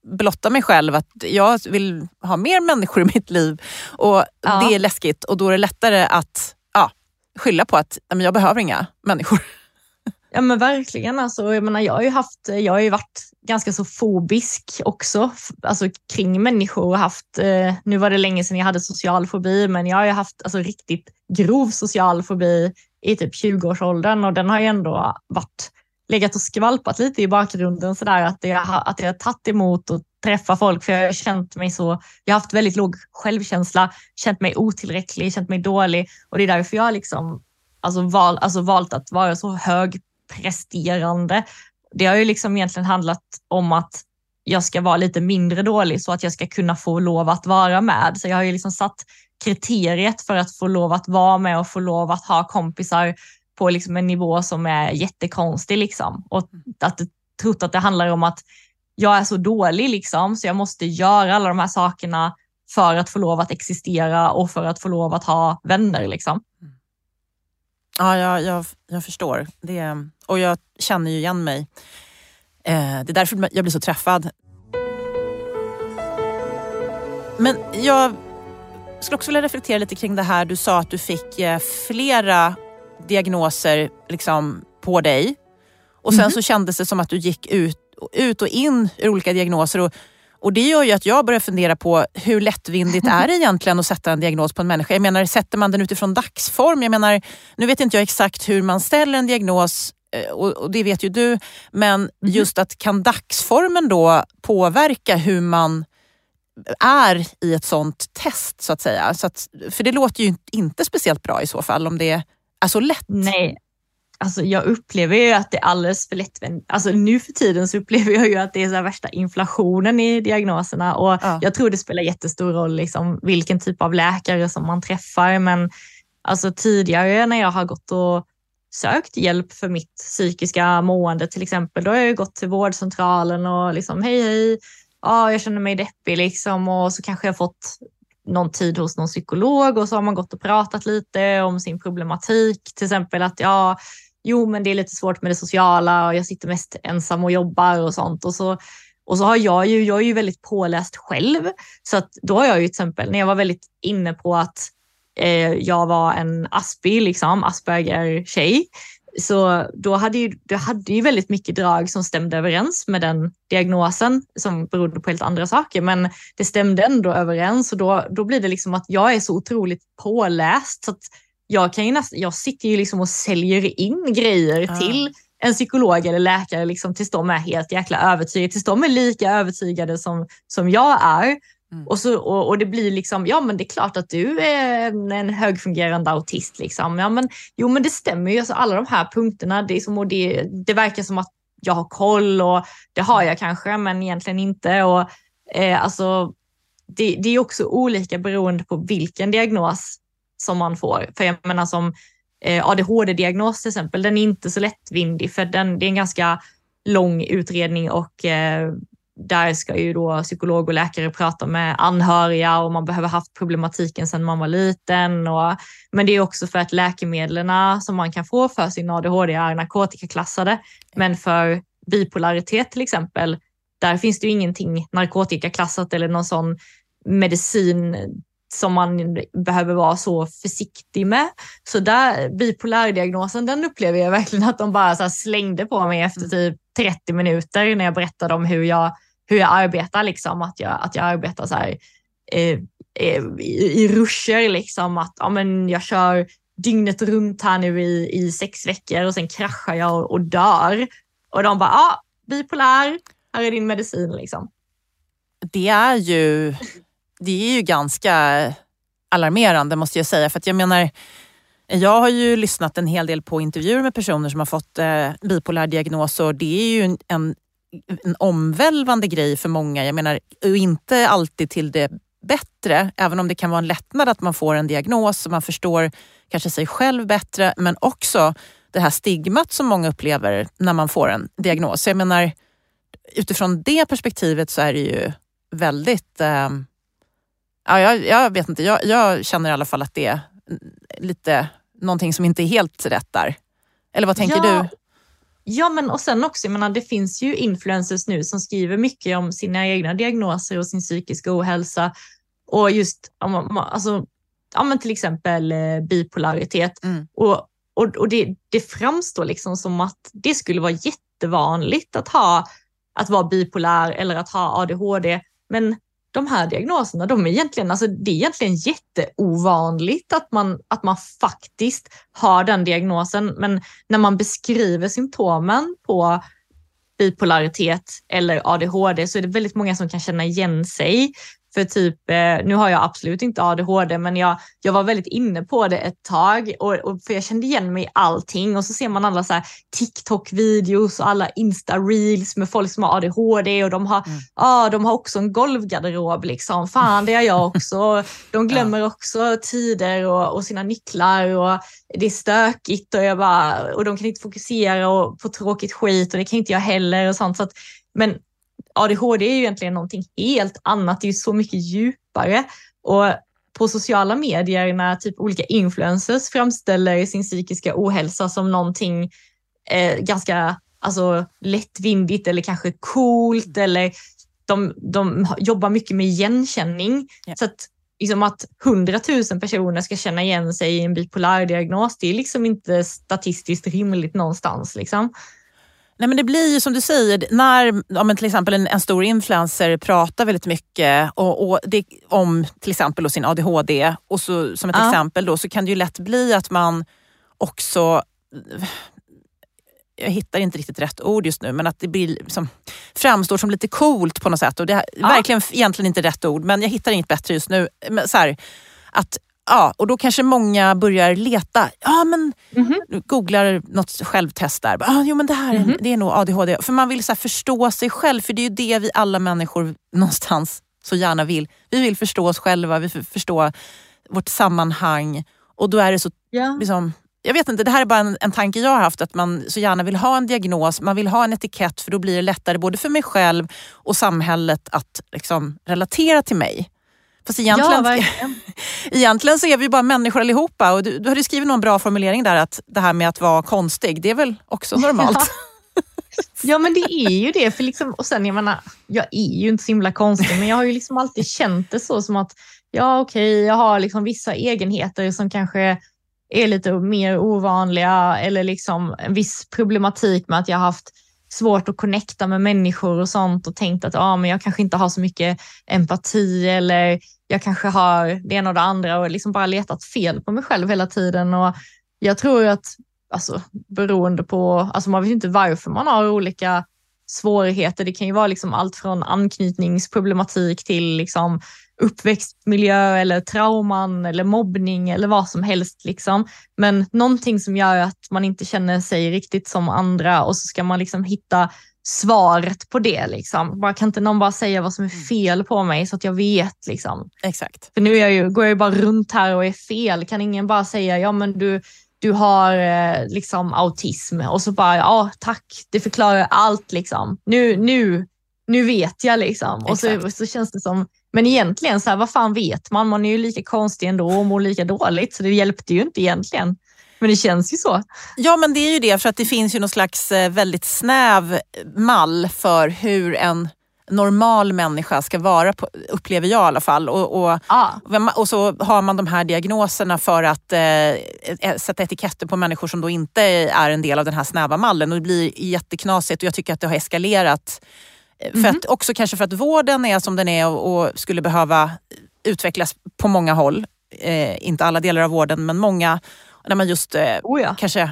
blotta mig själv att jag vill ha mer människor i mitt liv. Och det är läskigt. Och då är det lättare att skylla på att jag behöver inga människor. Ja men verkligen, alltså, jag menar, jag har ju varit ganska så fobisk också, alltså kring människor och haft, nu var det länge sedan jag hade social fobi, men jag har ju haft alltså riktigt grov social fobi i typ 20-årsåldern, och den har ju ändå legat och skvalpat lite i bakgrunden sådär, att jag har tagit emot och träffa folk, för jag har känt mig så, jag har haft väldigt låg självkänsla, känt mig otillräcklig, känt mig dålig, och det är därför jag liksom valt att vara så högpresterande. Det har ju liksom egentligen handlat om att jag ska vara lite mindre dålig så att jag ska kunna få lov att vara med. Så jag har ju liksom satt kriteriet för att få lov att vara med och få lov att ha kompisar på liksom en nivå som är jättekonstig liksom. Och trott att det handlar om att jag är så dålig liksom, så jag måste göra alla de här sakerna för att få lov att existera och för att få lov att ha vänner liksom. Ja, jag förstår det, och jag känner ju igen mig. Det är därför jag blir så träffad. Men jag skulle också vilja reflektera lite kring det här. Du sa att du fick flera diagnoser liksom på dig. Och sen så kändes det som att du gick ut och in ur olika diagnoser. Och det gör ju att jag börjar fundera på hur lättvindigt är det egentligen att sätta en diagnos på en människa. Jag menar, sätter man den utifrån dagsform? Jag menar, nu vet inte jag exakt hur man ställer en diagnos, och det vet ju du. Men just att kan dagsformen då påverka hur man är i ett sånt test så att säga? För det låter ju inte speciellt bra i så fall om det är så lätt. Nej. Alltså jag upplever ju att det är alldeles för lättvänt. Alltså nu för tiden så upplever jag ju att det är så här värsta inflationen i diagnoserna, och jag tror det spelar jättestor roll liksom vilken typ av läkare som man träffar. Men alltså tidigare när jag har gått och sökt hjälp för mitt psykiska mående till exempel, då har jag ju gått till vårdcentralen och liksom hej, jag känner mig deppig liksom, och så kanske jag fått någon tid hos någon psykolog, och så har man gått och pratat lite om sin problematik, till exempel att men det är lite svårt med det sociala och jag sitter mest ensam och jobbar och sånt, och så har jag är ju väldigt påläst själv, så att då har jag ju till exempel, när jag var väldigt inne på att jag var en Asperger-tjej, så då hade ju väldigt mycket drag som stämde överens med den diagnosen, som berodde på helt andra saker, men det stämde ändå överens, och då blir det liksom att jag är så otroligt påläst, så att jag sitter ju liksom och säljer in grejer till en psykolog eller läkare liksom, tills de är helt jäkla övertygade, tills de är lika övertygade som jag är. Och det blir liksom, men det är klart att du är en högfungerande autist liksom. Men det stämmer ju, alltså, alla de här punkterna, det verkar som att jag har koll, och det har jag kanske, men egentligen inte. Och alltså det är också olika beroende på vilken diagnos som man får. För jag menar, som ADHD-diagnos till exempel, den är inte så lättvindig, för det är en ganska lång utredning, och där ska ju då psykolog och läkare prata med anhöriga, och man behöver haft problematiken sedan man var liten. Men det är också för att läkemedlen som man kan få för sin ADHD är narkotikaklassade. Men för bipolaritet till exempel, där finns det ju ingenting narkotikaklassat eller någon sån medicin som man behöver vara så försiktig med. Så där, bipolärdiagnosen, den upplever jag verkligen att de bara så här slängde på mig efter typ 30 minuter när jag berättade om hur jag arbetar. Liksom, att jag arbetar så här, i ruscher. Liksom, att jag kör dygnet runt här nu i 6 veckor, och sen kraschar jag och dör. Och de bara, bipolär, här är din medicin. Liksom. Det är ju ganska alarmerande, måste jag säga. För att jag menar, jag har ju lyssnat en hel del på intervjuer med personer som har fått bipolär diagnos, och det är ju en omvälvande grej för många. Jag menar, inte alltid till det bättre, även om det kan vara en lättnad att man får en diagnos och man förstår kanske sig själv bättre, men också det här stigmat som många upplever när man får en diagnos. Så jag menar, utifrån det perspektivet så är det ju väldigt... jag vet inte. Jag känner i alla fall att det är lite någonting som inte är helt rätt där. Eller vad tänker du? Ja, men och sen också, jag menar, det finns ju influencers nu som skriver mycket om sina egna diagnoser och sin psykiska ohälsa. Och just, alltså, ja, men till exempel bipolaritet. Och det framstår liksom som att det skulle vara jättevanligt att vara bipolär eller att ha ADHD. Men de här diagnoserna, det är egentligen jätteovanligt att man faktiskt har den diagnosen. Men när man beskriver symptomen på bipolaritet eller ADHD så är det väldigt många som kan känna igen sig. För typ, nu har jag absolut inte ADHD, men jag var väldigt inne på det ett tag. Och för jag kände igen mig i allting. Och så ser man alla så här TikTok-videos och alla Insta-reels med folk som har ADHD. Och de har också en golvgarderob liksom. Fan, det har jag också. De glömmer också tider och sina nycklar. Och det är stökigt och de kan inte fokusera på tråkigt skit. Och det kan inte jag heller och sånt. Men ADHD är ju egentligen någonting helt annat. Det är ju så mycket djupare. Och på sociala medier när typ olika influencers framställer sin psykiska ohälsa som någonting ganska lättvindigt eller kanske coolt, eller de jobbar mycket med igenkänning. Yeah. Så att 100 000 personer ska känna igen sig i en bipolär diagnos, det är liksom inte statistiskt rimligt någonstans liksom. Nej, men det blir ju som du säger, när till exempel en stor influencer pratar väldigt mycket och det, om till exempel sin ADHD, och så, som ett exempel då, så kan det ju lätt bli att man också, jag hittar inte riktigt rätt ord just nu, men att det blir framstår som lite coolt på något sätt, och det är verkligen egentligen inte rätt ord, men jag hittar inget bättre just nu. Men så här, att och då kanske många börjar leta. Googlar något självtest där. Jo, men det här det är nog ADHD. För man vill så här förstå sig själv. För det är ju det vi alla människor någonstans så gärna vill. Vi vill förstå oss själva. Vi vill förstå vårt sammanhang. Och då är det så liksom, jag vet inte, det här är bara en tanke jag har haft, att man så gärna vill ha en diagnos. Man vill ha en etikett, för då blir det lättare både för mig själv och samhället att liksom relatera till mig. Fast egentligen så är vi bara människor allihopa. Och du hade skrivit någon bra formulering där, att det här med att vara konstig, det är väl också normalt. Ja, men det är ju det. För liksom, och sen, jag menar, jag är ju inte så himla konstig, men jag har ju liksom alltid känt det så, som att jag har liksom vissa egenheter som kanske är lite mer ovanliga, eller liksom en viss problematik med att jag har haft svårt att connecta med människor och sånt, och tänkt att men jag kanske inte har så mycket empati, eller jag kanske har det ena och det andra, och liksom bara letat fel på mig själv hela tiden. Och jag tror att beroende på, man vet inte varför man har olika svårigheter. Det kan ju vara liksom allt från anknytningsproblematik till liksom uppväxtmiljö eller trauman eller mobbning eller vad som helst liksom. Men någonting som gör att man inte känner sig riktigt som andra, och så ska man liksom hitta svaret på det liksom. Kan inte någon bara säga vad som är fel på mig så att jag vet liksom. Exakt. För nu går jag ju bara runt här och är fel. Kan ingen bara säga men du har liksom autism, och så bara tack, det förklarar allt liksom. Nu vet jag liksom. Exakt. Och så känns det som, men egentligen så här, vad fan vet man? Man är ju lika konstig ändå och mår lika dåligt, så det hjälpte ju inte egentligen. Men det känns ju så. Ja, men det är ju det, för att det finns ju någon slags väldigt snäv mall för hur en normal människa ska vara, upplever jag i alla fall. Och så har man de här diagnoserna för att sätta etiketter på människor som då inte är en del av den här snäva mallen. Och det blir jätteknasigt, och jag tycker att det har eskalerat. För att, också kanske för att vården är som den är och skulle behöva utvecklas på många håll. Inte alla delar av vården, men många, där man just kanske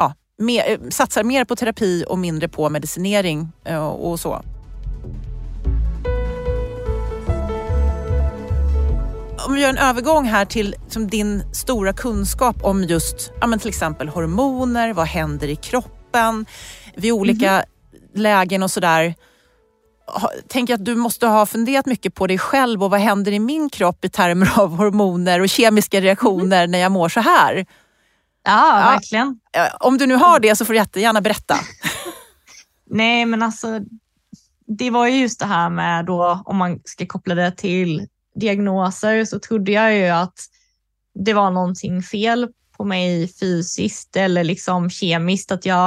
satsar mer på terapi och mindre på medicinering och så. Om vi gör en övergång här till som din stora kunskap om just till exempel hormoner, vad händer i kroppen vid olika lägen och sådär. Tänker att du måste ha funderat mycket på dig själv och vad händer i min kropp i termer av hormoner och kemiska reaktioner när jag mår så här. Ja, verkligen. Om du nu har det så får du jättegärna berätta. Nej, men det var ju just det här med då, om man ska koppla det till diagnoser, så trodde jag ju att det var någonting fel på mig fysiskt eller liksom kemiskt, att jag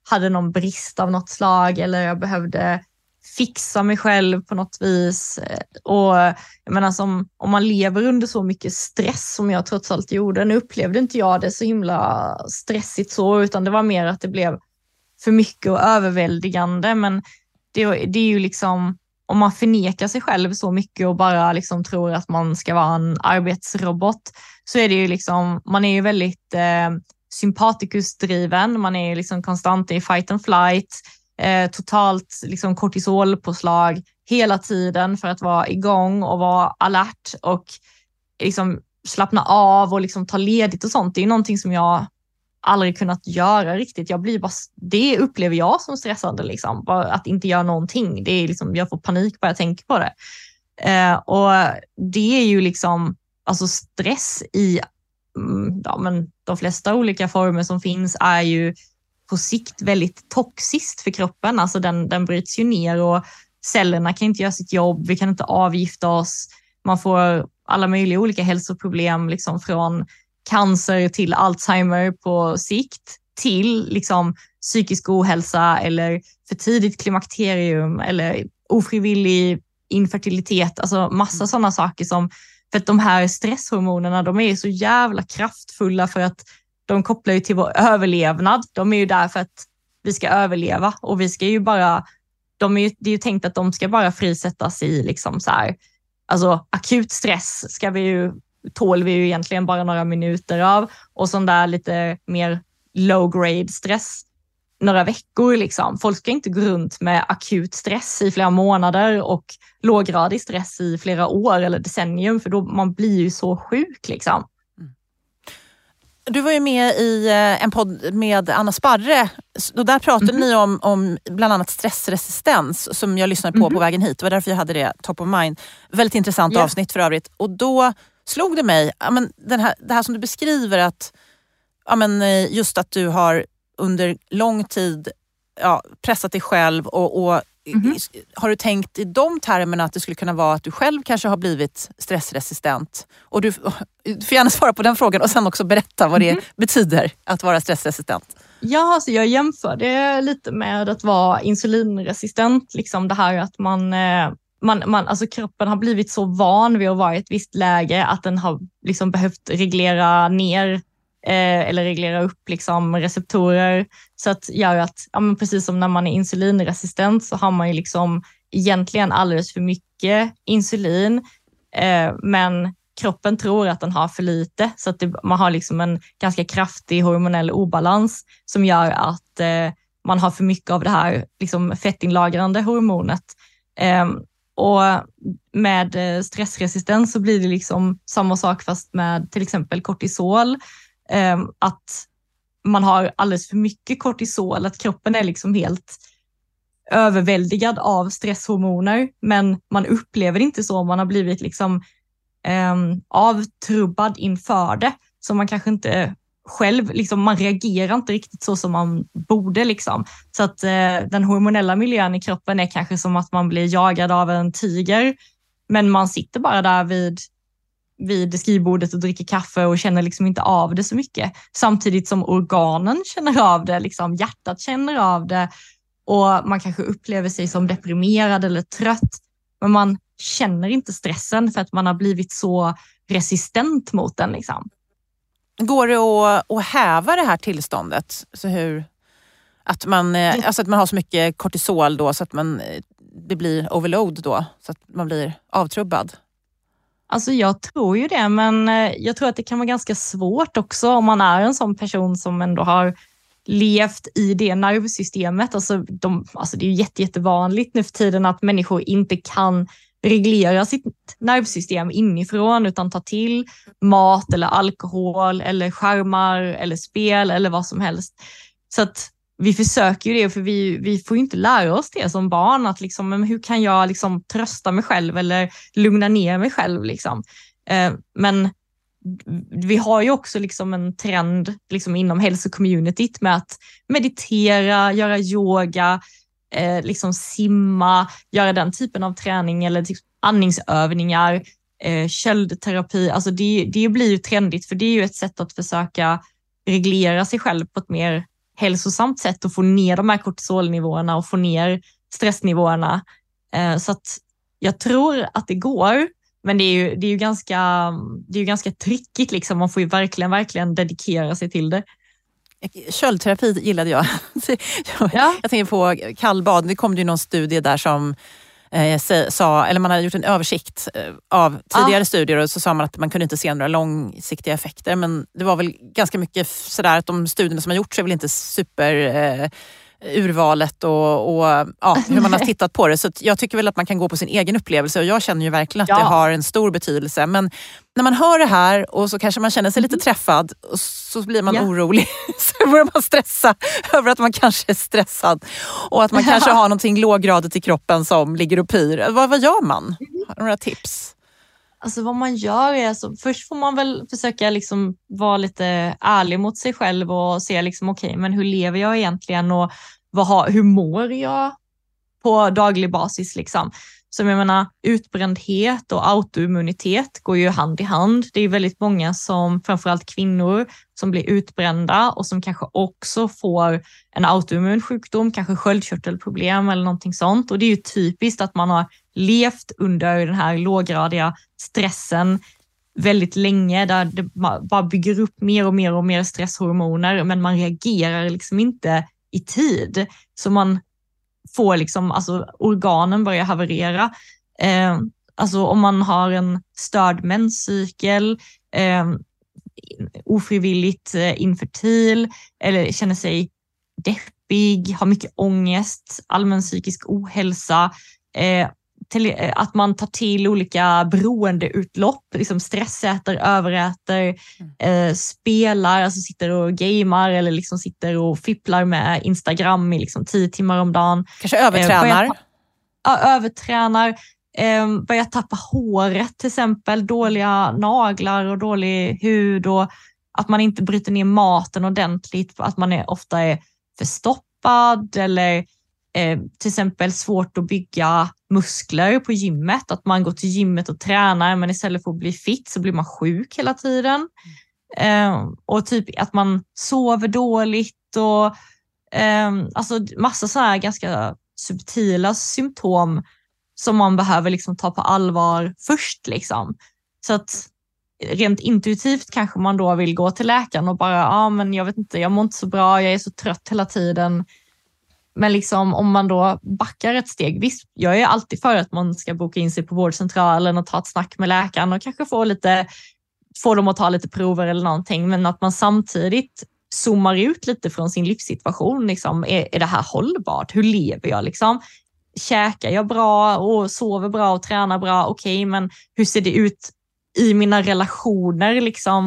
hade någon brist av något slag eller jag behövde fixa mig själv på något vis. Och jag menar, om man lever under så mycket stress som jag trots allt gjorde, nu upplevde inte jag det så himla stressigt så, utan det var mer att det blev för mycket och överväldigande. Men det är ju liksom, om man förnekar sig själv så mycket och bara liksom tror att man ska vara en arbetsrobot, så är det ju liksom, man är ju väldigt sympatikusdriven, man är liksom konstant i fight and flight, totalt liksom kortisolpåslag hela tiden för att vara igång och vara alert och liksom slappna av och liksom ta ledigt och sånt. Det är någonting som jag aldrig kunnat göra riktigt. Det upplever jag som stressande liksom, bara att inte göra någonting. Det är liksom, jag får panik bara jag tänker på det. Och det är ju liksom, alltså stress i men de flesta olika former som finns är ju på sikt väldigt toxiskt för kroppen. Alltså den bryts ju ner och cellerna kan inte göra sitt jobb. Vi kan inte avgifta oss. Man får alla möjliga olika hälsoproblem, liksom från cancer till Alzheimer på sikt till liksom psykisk ohälsa eller för tidigt klimakterium eller ofrivillig infertilitet. Alltså massa sådana saker som, för att de här stresshormonerna, de är så jävla kraftfulla för att de kopplar ju till vår överlevnad. De är ju där för att vi ska överleva och vi ska ju bara, det är ju tänkt att de ska bara frisättas i liksom så här, alltså akut stress tål vi ju egentligen bara några minuter av, och sån där lite mer low grade stress några veckor liksom. Folk ska inte gå runt med akut stress i flera månader och låggradig stress i flera år eller decennium, för då man blir ju så sjuk liksom. Du var ju med i en podd med Anna Sparre, och där pratade ni om bland annat stressresistens som jag lyssnade på vägen hit. Det var därför jag hade det top of mind. Väldigt intressant avsnitt för övrigt. Och då slog det mig, det här som du beskriver, att just att du har under lång tid pressat dig själv och har du tänkt i de termerna att det skulle kunna vara att du själv kanske har blivit stressresistent? Och du får gärna svara på den frågan och sen också berätta vad det betyder att vara stressresistent. Ja, alltså jag jämför det lite med att vara insulinresistent. Liksom det här att alltså kroppen har blivit så van vid att vara i ett visst läge att den har liksom behövt reglera ner eller reglera upp liksom receptorer, så att gör att precis som när man är insulinresistent så har man ju liksom egentligen alldeles för mycket insulin, men kroppen tror att den har för lite, så att man har liksom en ganska kraftig hormonell obalans som gör att man har för mycket av det här liksom fettinlagrande hormonet. Och med stressresistens så blir det liksom samma sak fast med till exempel kortisol. Att man har alldeles för mycket kortisol, att kroppen är liksom helt överväldigad av stresshormoner, men man upplever inte så om man har blivit liksom avtrubbad inför det, så man kanske inte själv liksom, man reagerar inte riktigt så som man borde liksom. Så att den hormonella miljön i kroppen är kanske som att man blir jagad av en tiger, men man sitter bara där vid skrivbordet och dricker kaffe och känner liksom inte av det så mycket. Samtidigt som organen känner av det, liksom hjärtat känner av det, och man kanske upplever sig som deprimerad eller trött, men man känner inte stressen för att man har blivit så resistent mot den liksom. Går det att häva det här tillståndet? Så att man har så mycket kortisol då så att det blir overload då, så att man blir avtrubbad? Alltså jag tror ju det, men jag tror att det kan vara ganska svårt också om man är en sån person som ändå har levt i det nervsystemet. Alltså det är ju jättevanligt nu för tiden att människor inte kan reglera sitt nervsystem inifrån utan ta till mat eller alkohol eller skärmar eller spel eller vad som helst. Så att vi försöker ju det, för vi får ju inte lära oss det som barn, att liksom, men hur kan jag liksom trösta mig själv eller lugna ner mig själv liksom. Men vi har ju också liksom en trend liksom inom hälsocommunityt med att meditera, göra yoga, liksom simma, göra den typen av träning eller typ andningsövningar, köldterapi. Alltså det blir ju trendigt, för det är ju ett sätt att försöka reglera sig själv på ett mer hälsosamt sätt att få ner de här kortisolnivåerna och få ner stressnivåerna. Så att jag tror att det går, men det är ju ganska trickigt liksom. Man får ju verkligen dedikera sig till det. Köldterapi gillade jag. Jag tänker på kallbad. Det kom ju någon studie där som sa, eller man hade gjort en översikt av tidigare studier, och så sa man att man kunde inte se några långsiktiga effekter, men det var väl ganska mycket sådär att de studierna som har gjorts är väl inte super urvalet och hur man har tittat på det. Så jag tycker väl att man kan gå på sin egen upplevelse, och jag känner ju verkligen att det har en stor betydelse. Men när man hör det här och så kanske man känner sig lite träffad, och så blir man orolig. Så börjar man stressa över att man kanske är stressad och att man kanske har någonting låggradigt i kroppen som ligger och pyr. Vad gör man? Har du några tips? Alltså vad man gör är, alltså, först får man väl försöka liksom vara lite ärlig mot sig själv och se liksom, okej, men hur lever jag egentligen, och hur mår jag på daglig basis liksom. Så jag menar, utbrändhet och autoimmunitet går ju hand i hand. Det är väldigt många som, framförallt kvinnor, som blir utbrända och som kanske också får en autoimmun sjukdom, kanske sköldkörtelproblem eller någonting sånt. Och det är ju typiskt att man har levt under den här låggradiga stressen väldigt länge, där det bara bygger upp mer och mer stresshormoner, men man reagerar liksom inte i tid. Så man får liksom, alltså organen börjar haverera. Alltså om man har en störd menscykel, ofrivilligt infertil, eller känner sig deppig, har mycket ångest, allmän psykisk ohälsa, att man tar till olika beroendeutlopp, liksom stressäter, överäter, spelar, alltså sitter och gamer eller liksom sitter och fipplar med Instagram i liksom 10 timmar om dagen. Kanske övertränar. Övertränar, börjar tappa håret till exempel, dåliga naglar och dålig hud, och att man inte bryter ner maten ordentligt, att man ofta är förstoppad, eller till exempel svårt att bygga muskler på gymmet, att man går till gymmet och tränar, men istället för att bli fit så blir man sjuk hela tiden. Och typ att man sover dåligt, och alltså massa så här ganska subtila symptom som man behöver liksom ta på allvar först liksom. Så att rent intuitivt kanske man då vill gå till läkaren och bara, men jag vet inte, jag mår inte så bra, jag är så trött hela tiden. Men liksom om man då backar ett steg, visst, jag är alltid för att man ska boka in sig på vårdcentralen och ta ett snack med läkaren och kanske få dem att ta lite prover eller någonting, men att man samtidigt zoomar ut lite från sin livssituation. Liksom, är det här hållbart? Hur lever jag? Liksom? Käkar jag bra och sover bra och tränar bra? Okej, men hur ser det ut i mina relationer? Liksom,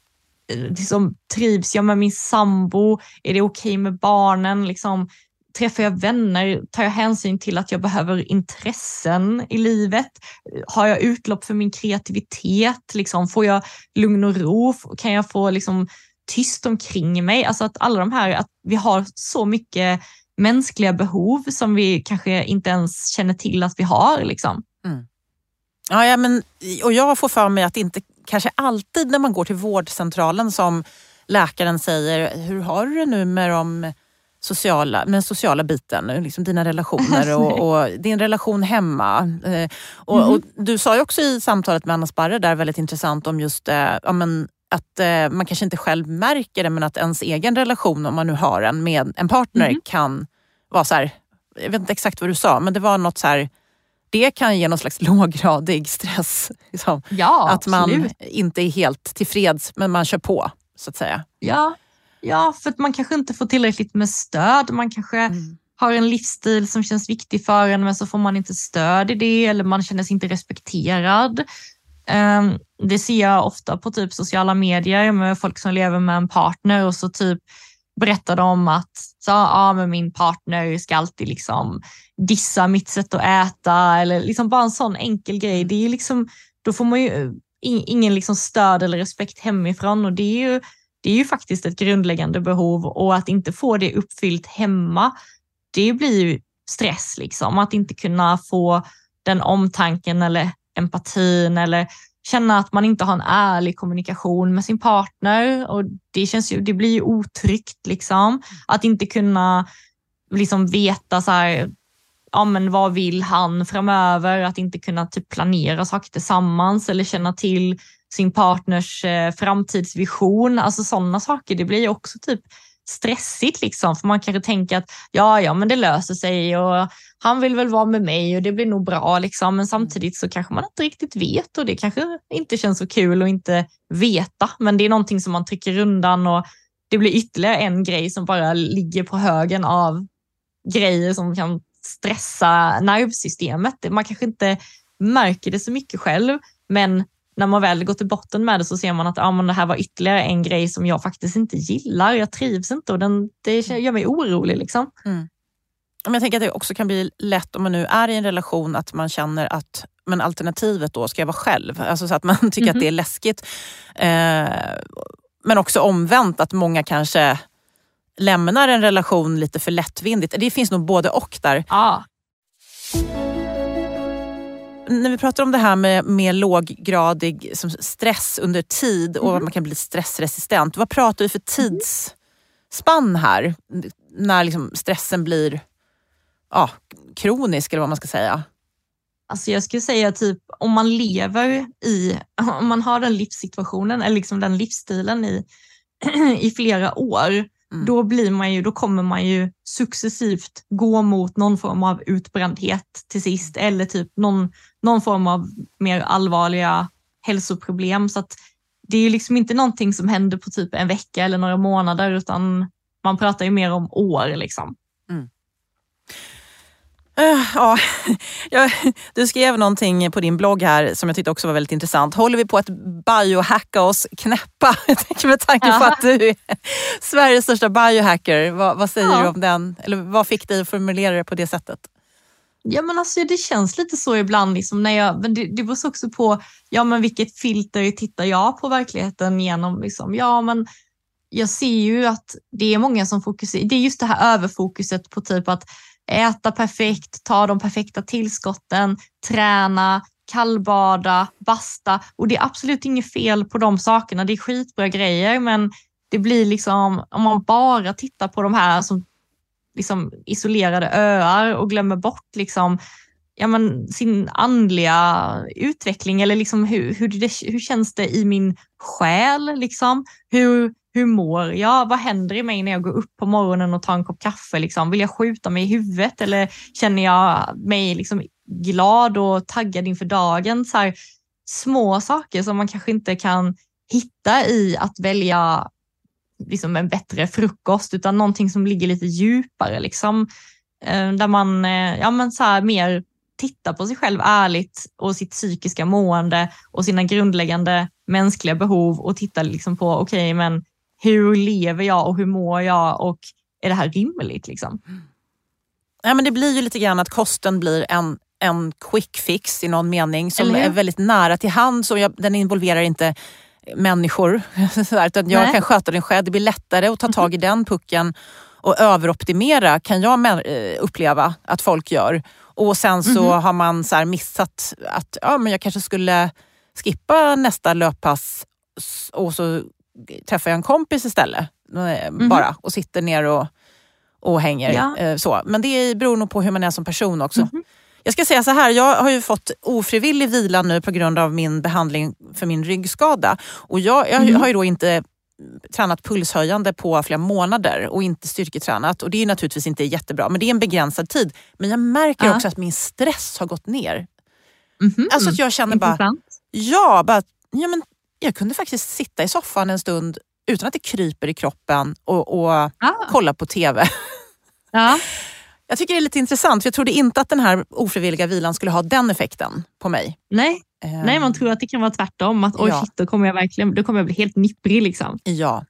trivs jag med min sambo? Är det okej med barnen? Liksom, träffar jag vänner? Tar jag hänsyn till att jag behöver intressen i livet? Har jag utlopp för min kreativitet? Liksom, får jag lugn och ro? Kan jag få liksom tyst omkring mig? Alltså att alla de här, att vi har så mycket mänskliga behov som vi kanske inte ens känner till att vi har. Liksom. Mm. Ja, men, och jag får för mig att inte kanske alltid när man går till vårdcentralen som läkaren säger, hur har du det nu med den sociala biten, liksom dina relationer och din relation hemma. Och du sa ju också i samtalet med Anna Sparre där, väldigt intressant, om just att man kanske inte själv märker det, men att ens egen relation, om man nu har en med en partner, kan vara så här, jag vet inte exakt vad du sa, men det var något så här, det kan ge någon slags låggradig stress. Liksom. Ja, att man absolut inte är helt tillfreds, men man kör på, så att säga. Ja, för att man kanske inte får tillräckligt med stöd. Man kanske har en livsstil som känns viktig för en, men så får man inte stöd i det, eller man känner sig inte respekterad. Det ser jag ofta på typ sociala medier med folk som lever med en partner, och så typ berättar de att men min partner ska alltid liksom dissa mitt sätt att äta, eller liksom bara en sån enkel grej. Det är liksom, då får man ju ingen liksom stöd eller respekt hemifrån, och det är ju faktiskt ett grundläggande behov, och att inte få det uppfyllt hemma, det blir ju stress liksom. Att inte kunna få den omtanken eller empatin, eller känna att man inte har en ärlig kommunikation med sin partner, och det blir ju otryggt liksom. Att inte kunna liksom veta så här, ja men vad vill han framöver, att inte kunna typ planera saker tillsammans eller känna till sin partners framtidsvision, alltså sådana saker, det blir ju också typ stressigt liksom, för man kanske tänker att ja men det löser sig och han vill väl vara med mig och det blir nog bra liksom, men samtidigt så kanske man inte riktigt vet, och det kanske inte känns så kul att inte veta, men det är någonting som man trycker undan, och det blir ytterligare en grej som bara ligger på högen av grejer som kan stressa nervsystemet. Man kanske inte märker det så mycket själv, men när man väl går till botten med det så ser man att men det här var ytterligare en grej som jag faktiskt inte gillar. Jag trivs inte, och det gör mig orolig liksom. Men jag tänker att det också kan bli lätt om man nu är i en relation att man känner att men alternativet då ska jag vara själv. Alltså så att man tycker att det är läskigt. Men också omvänt att många kanske lämnar en relation lite för lättvindigt. Det finns nog både och där. Ja. När vi pratar om det här med låggradig som stress under tid och att man kan bli stressresistent. Vad pratar vi för tidsspann här? När liksom stressen blir kronisk eller vad man ska säga. Alltså jag skulle säga typ om man om man har den livssituationen eller liksom den livsstilen i flera år, då kommer man ju successivt gå mot någon form av utbrändhet till sist, eller typ någon form av mer allvarliga hälsoproblem. Så att det är ju liksom inte någonting som händer på typ en vecka eller några månader, utan man pratar ju mer om år liksom. Du skrev någonting på din blogg här som jag tyckte också var väldigt intressant. Håller vi på att biohacka oss knäppa? Jag tänker med tanke på att du är Sveriges största biohacker. Vad säger du om den? Eller vad fick dig att formulera det på det sättet? Ja men alltså det känns lite så ibland liksom men det beror också på men vilket filter tittar jag på verkligheten genom liksom. Ja men jag ser ju att det är många som fokuserar, det är just det här överfokuset på typ att äta perfekt, ta de perfekta tillskotten, träna, kallbada, basta, och det är absolut inget fel på de sakerna, det är skitbra grejer, men det blir liksom, om man bara tittar på de här som liksom isolerade öar och glömmer bort liksom, sin andliga utveckling, eller liksom hur känns det i min själ liksom, hur mår jag? Vad händer i mig när jag går upp på morgonen och tar en kopp kaffe? Liksom? Vill jag skjuta mig i huvudet eller känner jag mig liksom glad och taggad inför dagen? Så här, små saker som man kanske inte kan hitta i att välja liksom en bättre frukost, utan någonting som ligger lite djupare. Liksom, där man så här, mer tittar på sig själv ärligt och sitt psykiska mående och sina grundläggande mänskliga behov, och tittar liksom på men hur lever jag och hur mår jag, och är det här rimligt liksom? Ja, men det blir ju lite grann att kosten blir en quick fix i någon mening som är väldigt nära till hand, så den involverar inte människor utan jag kan sköta den själv. Det blir lättare att ta tag i den pucken och överoptimera, kan jag uppleva att folk gör. Och sen så har man så här missat att men jag kanske skulle skippa nästa löppass och så träffar jag en kompis istället bara och sitter ner och hänger så. Men det beror nog på hur man är som person också. Jag ska säga så här, jag har ju fått ofrivillig vila nu på grund av min behandling för min ryggskada, och jag har ju då inte tränat pulshöjande på flera månader och inte styrketränat, och det är naturligtvis inte jättebra, men det är en begränsad tid. Men jag märker också att min stress har gått ner. Alltså att jag känner men jag kunde faktiskt sitta i soffan en stund utan att det kryper i kroppen och kolla på tv. Jag tycker det är lite intressant, för jag trodde inte att den här ofrivilliga vilan skulle ha den effekten på mig. Nej, man tror att det kan vara tvärtom. Att shit, då kommer jag bli helt nipprig liksom. Ja.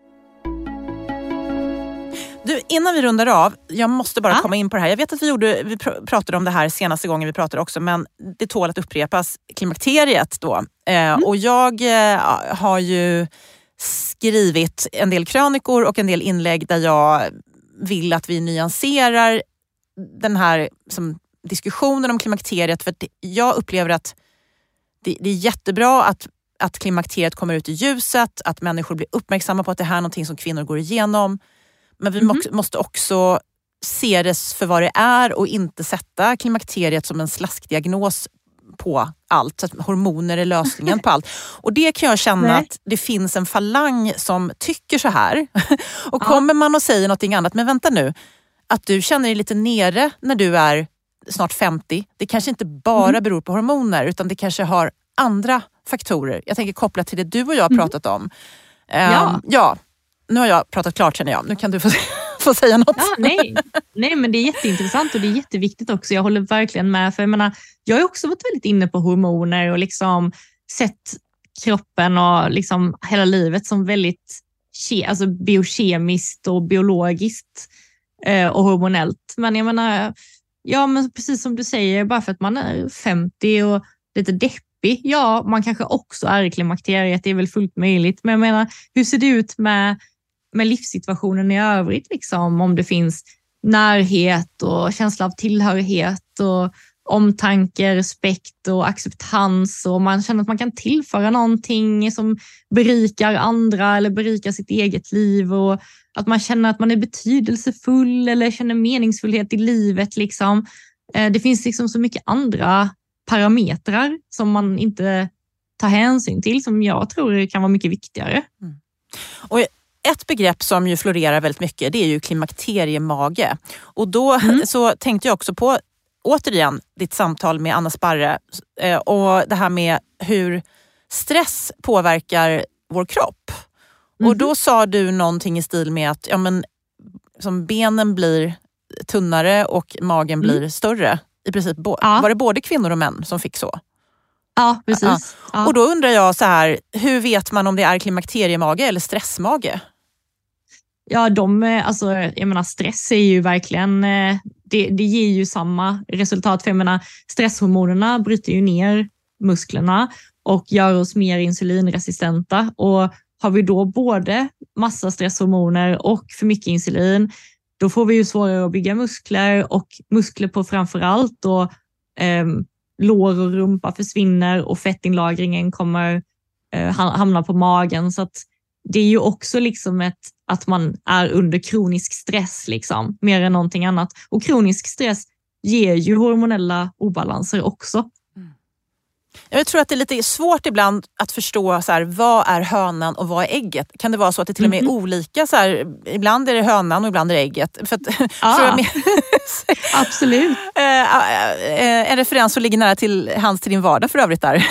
Du, innan vi rundar av, jag måste bara komma in på det här. Jag vet att vi pratade om det här senaste gången vi pratade också, men det tål att upprepas. Klimakteriet då. Och jag har ju skrivit en del krönikor och en del inlägg där jag vill att vi nyanserar den här diskussionen om klimakteriet, för att jag upplever att det är jättebra att klimakteriet kommer ut i ljuset, att människor blir uppmärksamma på att det här är någonting som kvinnor går igenom. Men vi måste också se det för vad det är och inte sätta klimakteriet som en slaskdiagnos på allt. Så att hormoner är lösningen på allt. Och det kan jag känna att det finns en falang som tycker så här. Och kommer man och säger någonting annat, men vänta nu, att du känner dig lite nere när du är snart 50, det kanske inte bara beror på hormoner, utan det kanske har andra faktorer. Jag tänker kopplat till det du och jag har pratat om. Ja, nu har jag pratat klart känner jag. Nu kan du få säga något. Ja, nej, men det är jätteintressant och det är jätteviktigt också. Jag håller verkligen med. För jag har också varit väldigt inne på hormoner och liksom sett kroppen och liksom hela livet som väldigt biokemiskt och biologiskt och hormonellt. Men jag menar, men precis som du säger, bara för att man är 50 och lite deppig, man kanske också är i klimakteriet, det är väl fullt möjligt. Men jag menar, hur ser det ut med livssituationen i övrigt? Liksom, om det finns närhet och känsla av tillhörighet och omtanke, respekt och acceptans, och man känner att man kan tillföra någonting som berikar andra eller berikar sitt eget liv, och att man känner att man är betydelsefull eller känner meningsfullhet i livet. Liksom. Det finns liksom så mycket andra parametrar som man inte tar hänsyn till, som jag tror kan vara mycket viktigare. Och ett begrepp som ju florerar väldigt mycket, det är ju klimakteriemage. Och då så tänkte jag också på, återigen, ditt samtal med Anna Sparre och det här med hur stress påverkar vår kropp. Och då sa du någonting i stil med att som benen blir tunnare och magen blir större. I princip var det både kvinnor och män som fick så? Ja, precis. Ja. Och då undrar jag så här, hur vet man om det är klimakteriemage eller stressmage? Ja, jag menar, stress är ju verkligen, det ger ju samma resultat. För jag menar, stresshormonerna bryter ju ner musklerna och gör oss mer insulinresistenta. Och har vi då både massa stresshormoner och för mycket insulin, då får vi ju svårare att bygga muskler, och muskler på framförallt då lår och rumpa försvinner och fettinlagringen kommer hamna på magen. Så att det är ju också liksom att man är under kronisk stress liksom, mer än någonting annat. Och kronisk stress ger ju hormonella obalanser också. Jag tror att det är lite svårt ibland att förstå så här, vad är hönan och vad är ägget? Kan det vara så att det till och med är olika? Så här, ibland är det hönan och ibland är det ägget. För att, absolut. En referens som ligger nära till din vardag för övrigt där.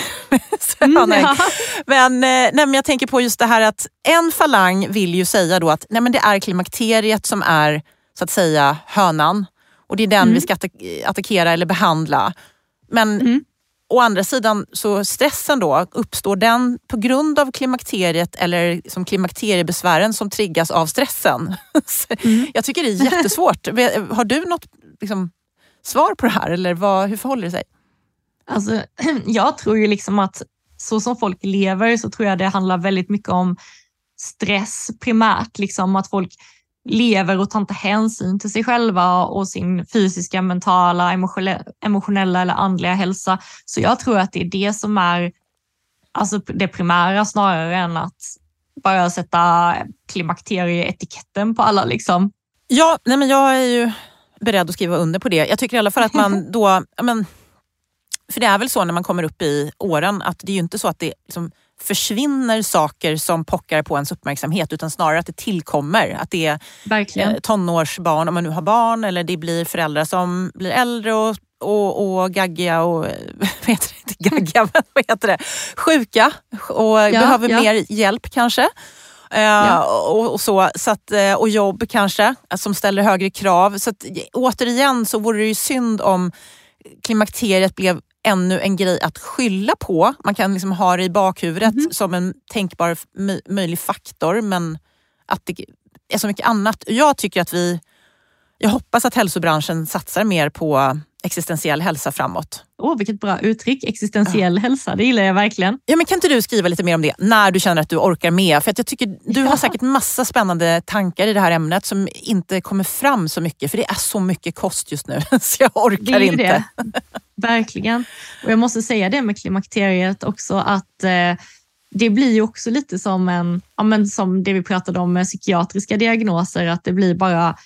Men jag tänker på just det här att en falang vill ju säga då att det är klimakteriet som är så att säga hönan. Och det är den vi ska attackera eller behandla. Men å andra sidan så stressen då, uppstår den på grund av klimakteriet eller som klimakteriebesvären som triggas av stressen? Jag tycker det är jättesvårt. Har du något svar på det här, eller hur förhåller det sig? Alltså, jag tror ju liksom att så som folk lever, så tror jag det handlar väldigt mycket om stress primärt. Liksom att folk lever och tar inte hänsyn till sig själva och sin fysiska, mentala, emotionella eller andliga hälsa. Så jag tror att det är det som är det primära, snarare än att bara sätta klimakterieetiketten på alla. Liksom. Ja, men jag är ju beredd att skriva under på det. Jag tycker i alla fall att man då... För det är väl så när man kommer upp i åren att det är ju inte så att det liksom försvinner saker som pockar på ens uppmärksamhet, utan snarare att det tillkommer. Att det är tonårsbarn, om man nu har barn, eller det blir föräldrar som blir äldre och gaggiga och sjuka och behöver mer hjälp kanske. Och jobb kanske som ställer högre krav. Så att, återigen så vore det ju synd om klimakteriet blev ännu en grej att skylla på. Man kan liksom ha det i bakhuvudet som en tänkbar möjlig faktor, men att det är så mycket annat. Jag tycker att jag hoppas att hälsobranschen satsar mer på existentiell hälsa framåt. Vilket bra uttryck, existentiell hälsa, det gillar jag verkligen. Ja, men kan inte du skriva lite mer om det när du känner att du orkar med? För att jag tycker du har säkert massa spännande tankar i det här ämnet som inte kommer fram så mycket, för det är så mycket kost just nu så jag orkar inte. Det. Verkligen. Och jag måste säga det med klimakteriet också, att det blir ju också lite som som det vi pratade om med psykiatriska diagnoser, att det blir bara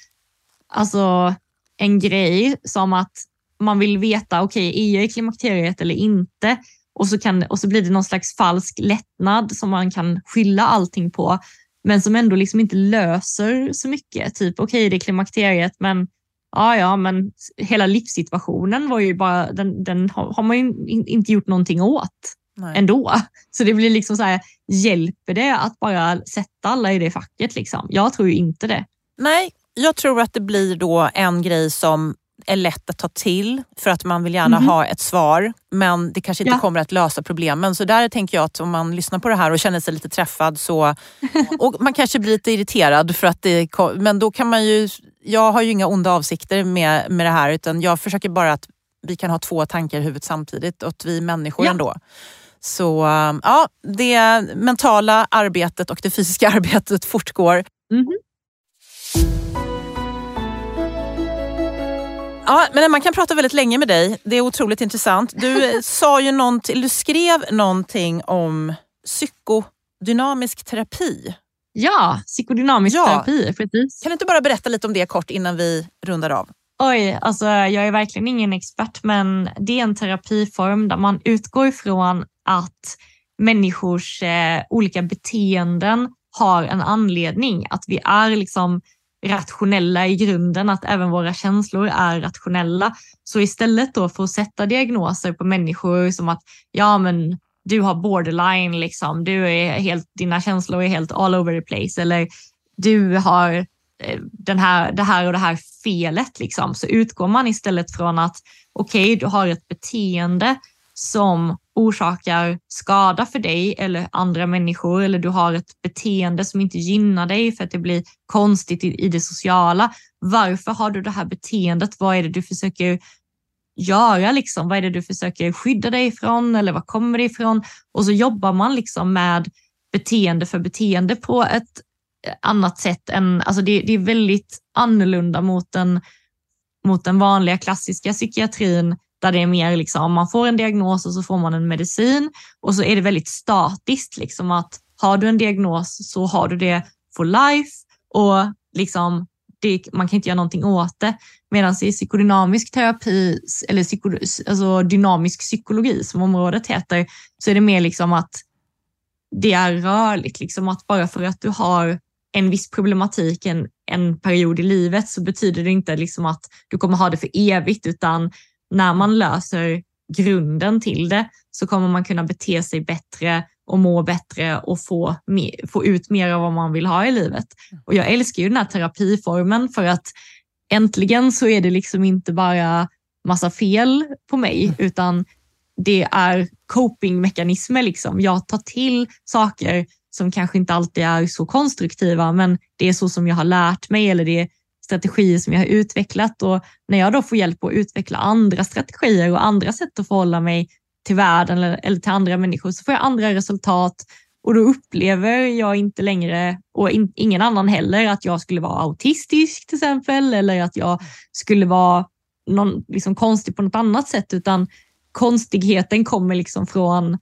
en grej som att man vill veta, okej, är jag i klimakteriet eller inte? Och så blir det någon slags falsk lättnad som man kan skylla allting på, men som ändå liksom inte löser så mycket. Typ, okej, det är klimakteriet, men men hela livssituationen var ju bara, den har man ju inte gjort någonting åt. Nej. Ändå. Så det blir liksom så här, hjälper det att bara sätta alla i det facket liksom? Jag tror ju inte det. Nej, jag tror att det blir då en grej som är lätt att ta till för att man vill gärna ha ett svar, men det kanske inte kommer att lösa problemen. Så där tänker jag att om man lyssnar på det här och känner sig lite träffad så, och man kanske blir lite irriterad för att men då kan man ju, jag har ju inga onda avsikter med det här, utan jag försöker bara att vi kan ha 2 tankar i huvudet samtidigt, och vi människor ändå. Så det mentala arbetet och det fysiska arbetet fortgår. Ja, men man kan prata väldigt länge med dig. Det är otroligt intressant. Du du skrev någonting om psykodynamisk terapi. Ja, psykodynamisk terapi, precis. Kan du inte bara berätta lite om det kort innan vi rundar av? Jag är verkligen ingen expert, men det är en terapiform där man utgår ifrån att människors olika beteenden har en anledning. Att vi är liksom rationella i grunden, att även våra känslor är rationella. Så istället då för att sätta diagnoser på människor som att men du har borderline liksom, dina känslor är helt all over the place, eller du har det här och det här felet liksom, så utgår man istället från att du har ett beteende som orsakar skada för dig eller andra människor, eller du har ett beteende som inte gynnar dig för att det blir konstigt i det sociala. Varför har du det här beteendet? Vad är det du försöker göra liksom? Vad är det du försöker skydda dig ifrån, eller vad kommer det ifrån? Och så jobbar man liksom med beteende för beteende på ett annat sätt än, det är väldigt annorlunda mot den vanliga klassiska psykiatrin, där det är mer liksom, man får en diagnos och så får man en medicin, och så är det väldigt statiskt liksom, att har du en diagnos så har du det for life, och liksom man kan inte göra någonting åt det. Medan i psykodynamisk terapi eller dynamisk psykologi som området heter, så är det mer liksom att det är rörligt liksom, att bara för att du har en viss problematik en period i livet så betyder det inte liksom att du kommer ha det för evigt, utan när man löser grunden till det så kommer man kunna bete sig bättre och må bättre och få ut mer av vad man vill ha i livet. Och jag älskar ju den här terapiformen för att äntligen så är det liksom inte bara massa fel på mig, utan det är copingmekanismer liksom. Jag tar till saker som kanske inte alltid är så konstruktiva, men det är så som jag har lärt mig, eller det är strategier som jag har utvecklat. Och när jag då får hjälp att utveckla andra strategier och andra sätt att förhålla mig till världen eller till andra människor, så får jag andra resultat, och då upplever jag inte längre, och ingen annan heller, att jag skulle vara autistisk till exempel, eller att jag skulle vara någon liksom konstig på något annat sätt, utan konstigheten kommer liksom från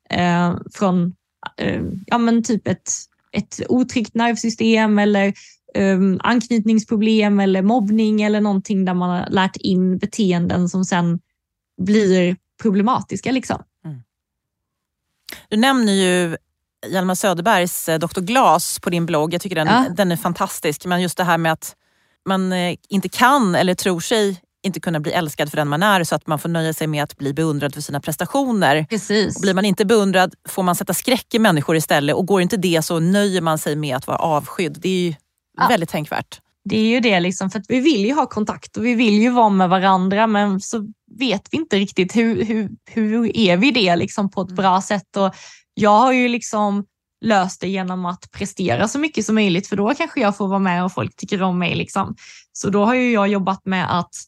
typ ett otryggt nervsystem, eller anknytningsproblem eller mobbning eller någonting där man har lärt in beteenden som sen blir problematiska liksom. Du nämner ju Hjalmar Söderbergs Dr. Glas på din blogg. Jag tycker den är fantastisk, men just det här med att man inte kan eller tror sig inte kunna bli älskad för den man är, så att man får nöja sig med att bli beundrad för sina prestationer. Precis. Och blir man inte beundrad får man sätta skräck i människor istället, och går inte det så nöjer man sig med att vara avskydd. Det är ju väldigt tänkvärt. Det är ju det liksom, för att vi vill ju ha kontakt och vi vill ju vara med varandra, men så vet vi inte riktigt hur är vi det liksom på ett bra sätt. Och jag har ju liksom löst det genom att prestera så mycket som möjligt, för då kanske jag får vara med och folk tycker om mig liksom. Så då har ju jag jobbat med att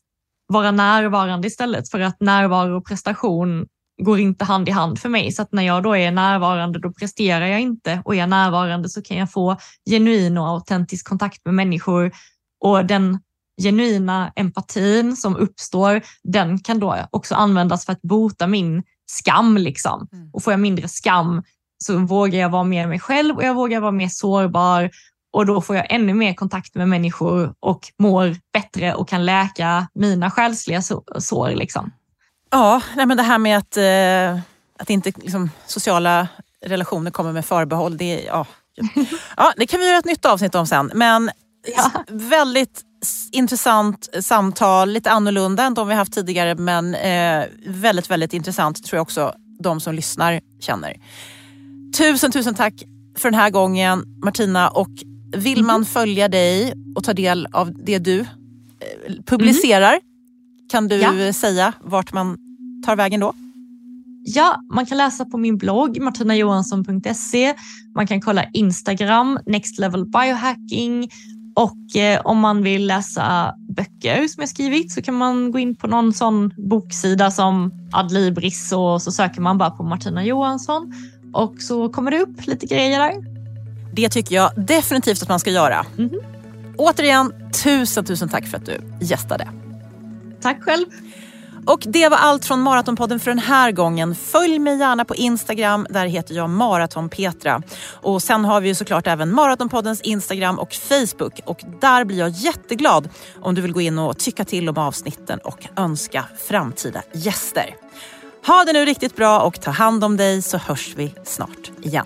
vara närvarande istället, för att närvaro och prestation går inte hand i hand för mig. Så att när jag då är närvarande, då presterar jag inte, och är jag närvarande så kan jag få genuin och autentisk kontakt med människor, och den genuina empatin som uppstår, den kan då också användas för att bota min skam liksom. Och får jag mindre skam så vågar jag vara mer mig själv, och jag vågar vara mer sårbar, och då får jag ännu mer kontakt med människor och mår bättre och kan läka mina själsliga sår liksom. Ja, men det här med att inte liksom, sociala relationer kommer med förbehåll, det, ja, det kan vi göra ett nytt avsnitt om sen. Men väldigt intressant samtal, lite annorlunda än de vi haft tidigare, men väldigt, väldigt intressant, tror jag också de som lyssnar känner. Tusen tack för den här gången, Martina, och vill man följa dig och ta del av det du publicerar, kan du säga vart man tar vägen då? Ja, man kan läsa på min blogg martinajohansson.se. Man kan kolla Instagram, Next Level Biohacking. Och om man vill läsa böcker som jag skrivit så kan man gå in på någon sån boksida som Adlibris, och så söker man bara på Martina Johansson. Och så kommer det upp lite grejer där. Det tycker jag definitivt att man ska göra. Återigen, tusen tack för att du gästade. Tack själv. Och det var allt från Maratonpodden för den här gången. Följ mig gärna på Instagram, där heter jag Maratonpetra. Och sen har vi ju såklart även Maratonpoddens Instagram och Facebook. Och där blir jag jätteglad om du vill gå in och tycka till om avsnitten och önska framtida gäster. Ha det nu riktigt bra och ta hand om dig, så hörs vi snart igen.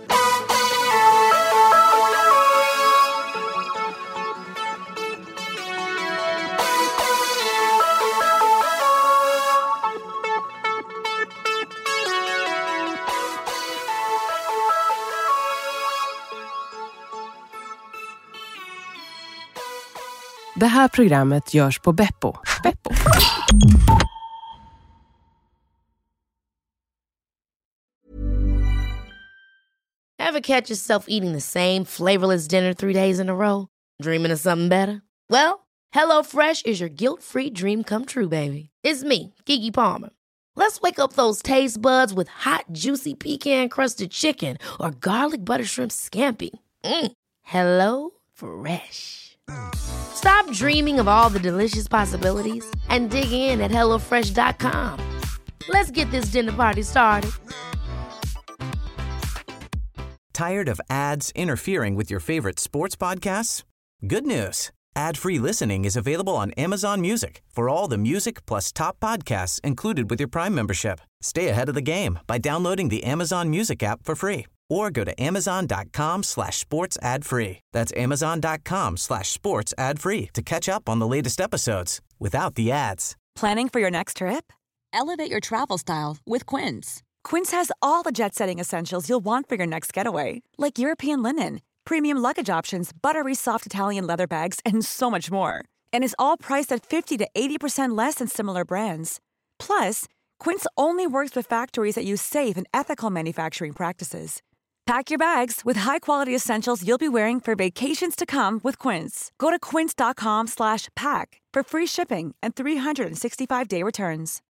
Det här programmet görs på Beppo. Ever catch yourself eating the same flavorless dinner 3 days in a row? Dreaming of something better? Well, HelloFresh is your guilt-free dream come true, baby. It's me, Keke Palmer. Let's wake up those taste buds with hot, juicy pecan-crusted chicken or garlic butter shrimp scampi. Hello Fresh. Stop dreaming of all the delicious possibilities and dig in at HelloFresh.com. Let's get this dinner party started. Tired of ads interfering with your favorite sports podcasts? Good news. Ad-free listening is available on Amazon Music for all the music plus top podcasts included with your Prime membership. Stay ahead of the game by downloading the Amazon Music app for free or go to amazon.com/sports ad free. That's amazon.com/sports ad free to catch up on the latest episodes without the ads. Planning for your next trip? Elevate your travel style with Quince. Quince has all the jet-setting essentials you'll want for your next getaway, like European linen, premium luggage options, buttery soft Italian leather bags, and so much more. And is all priced at 50 to 80% less than similar brands. Plus, Quince only works with factories that use safe and ethical manufacturing practices. Pack your bags with high-quality essentials you'll be wearing for vacations to come with Quince. Go to quince.com/pack for free shipping and 365-day returns.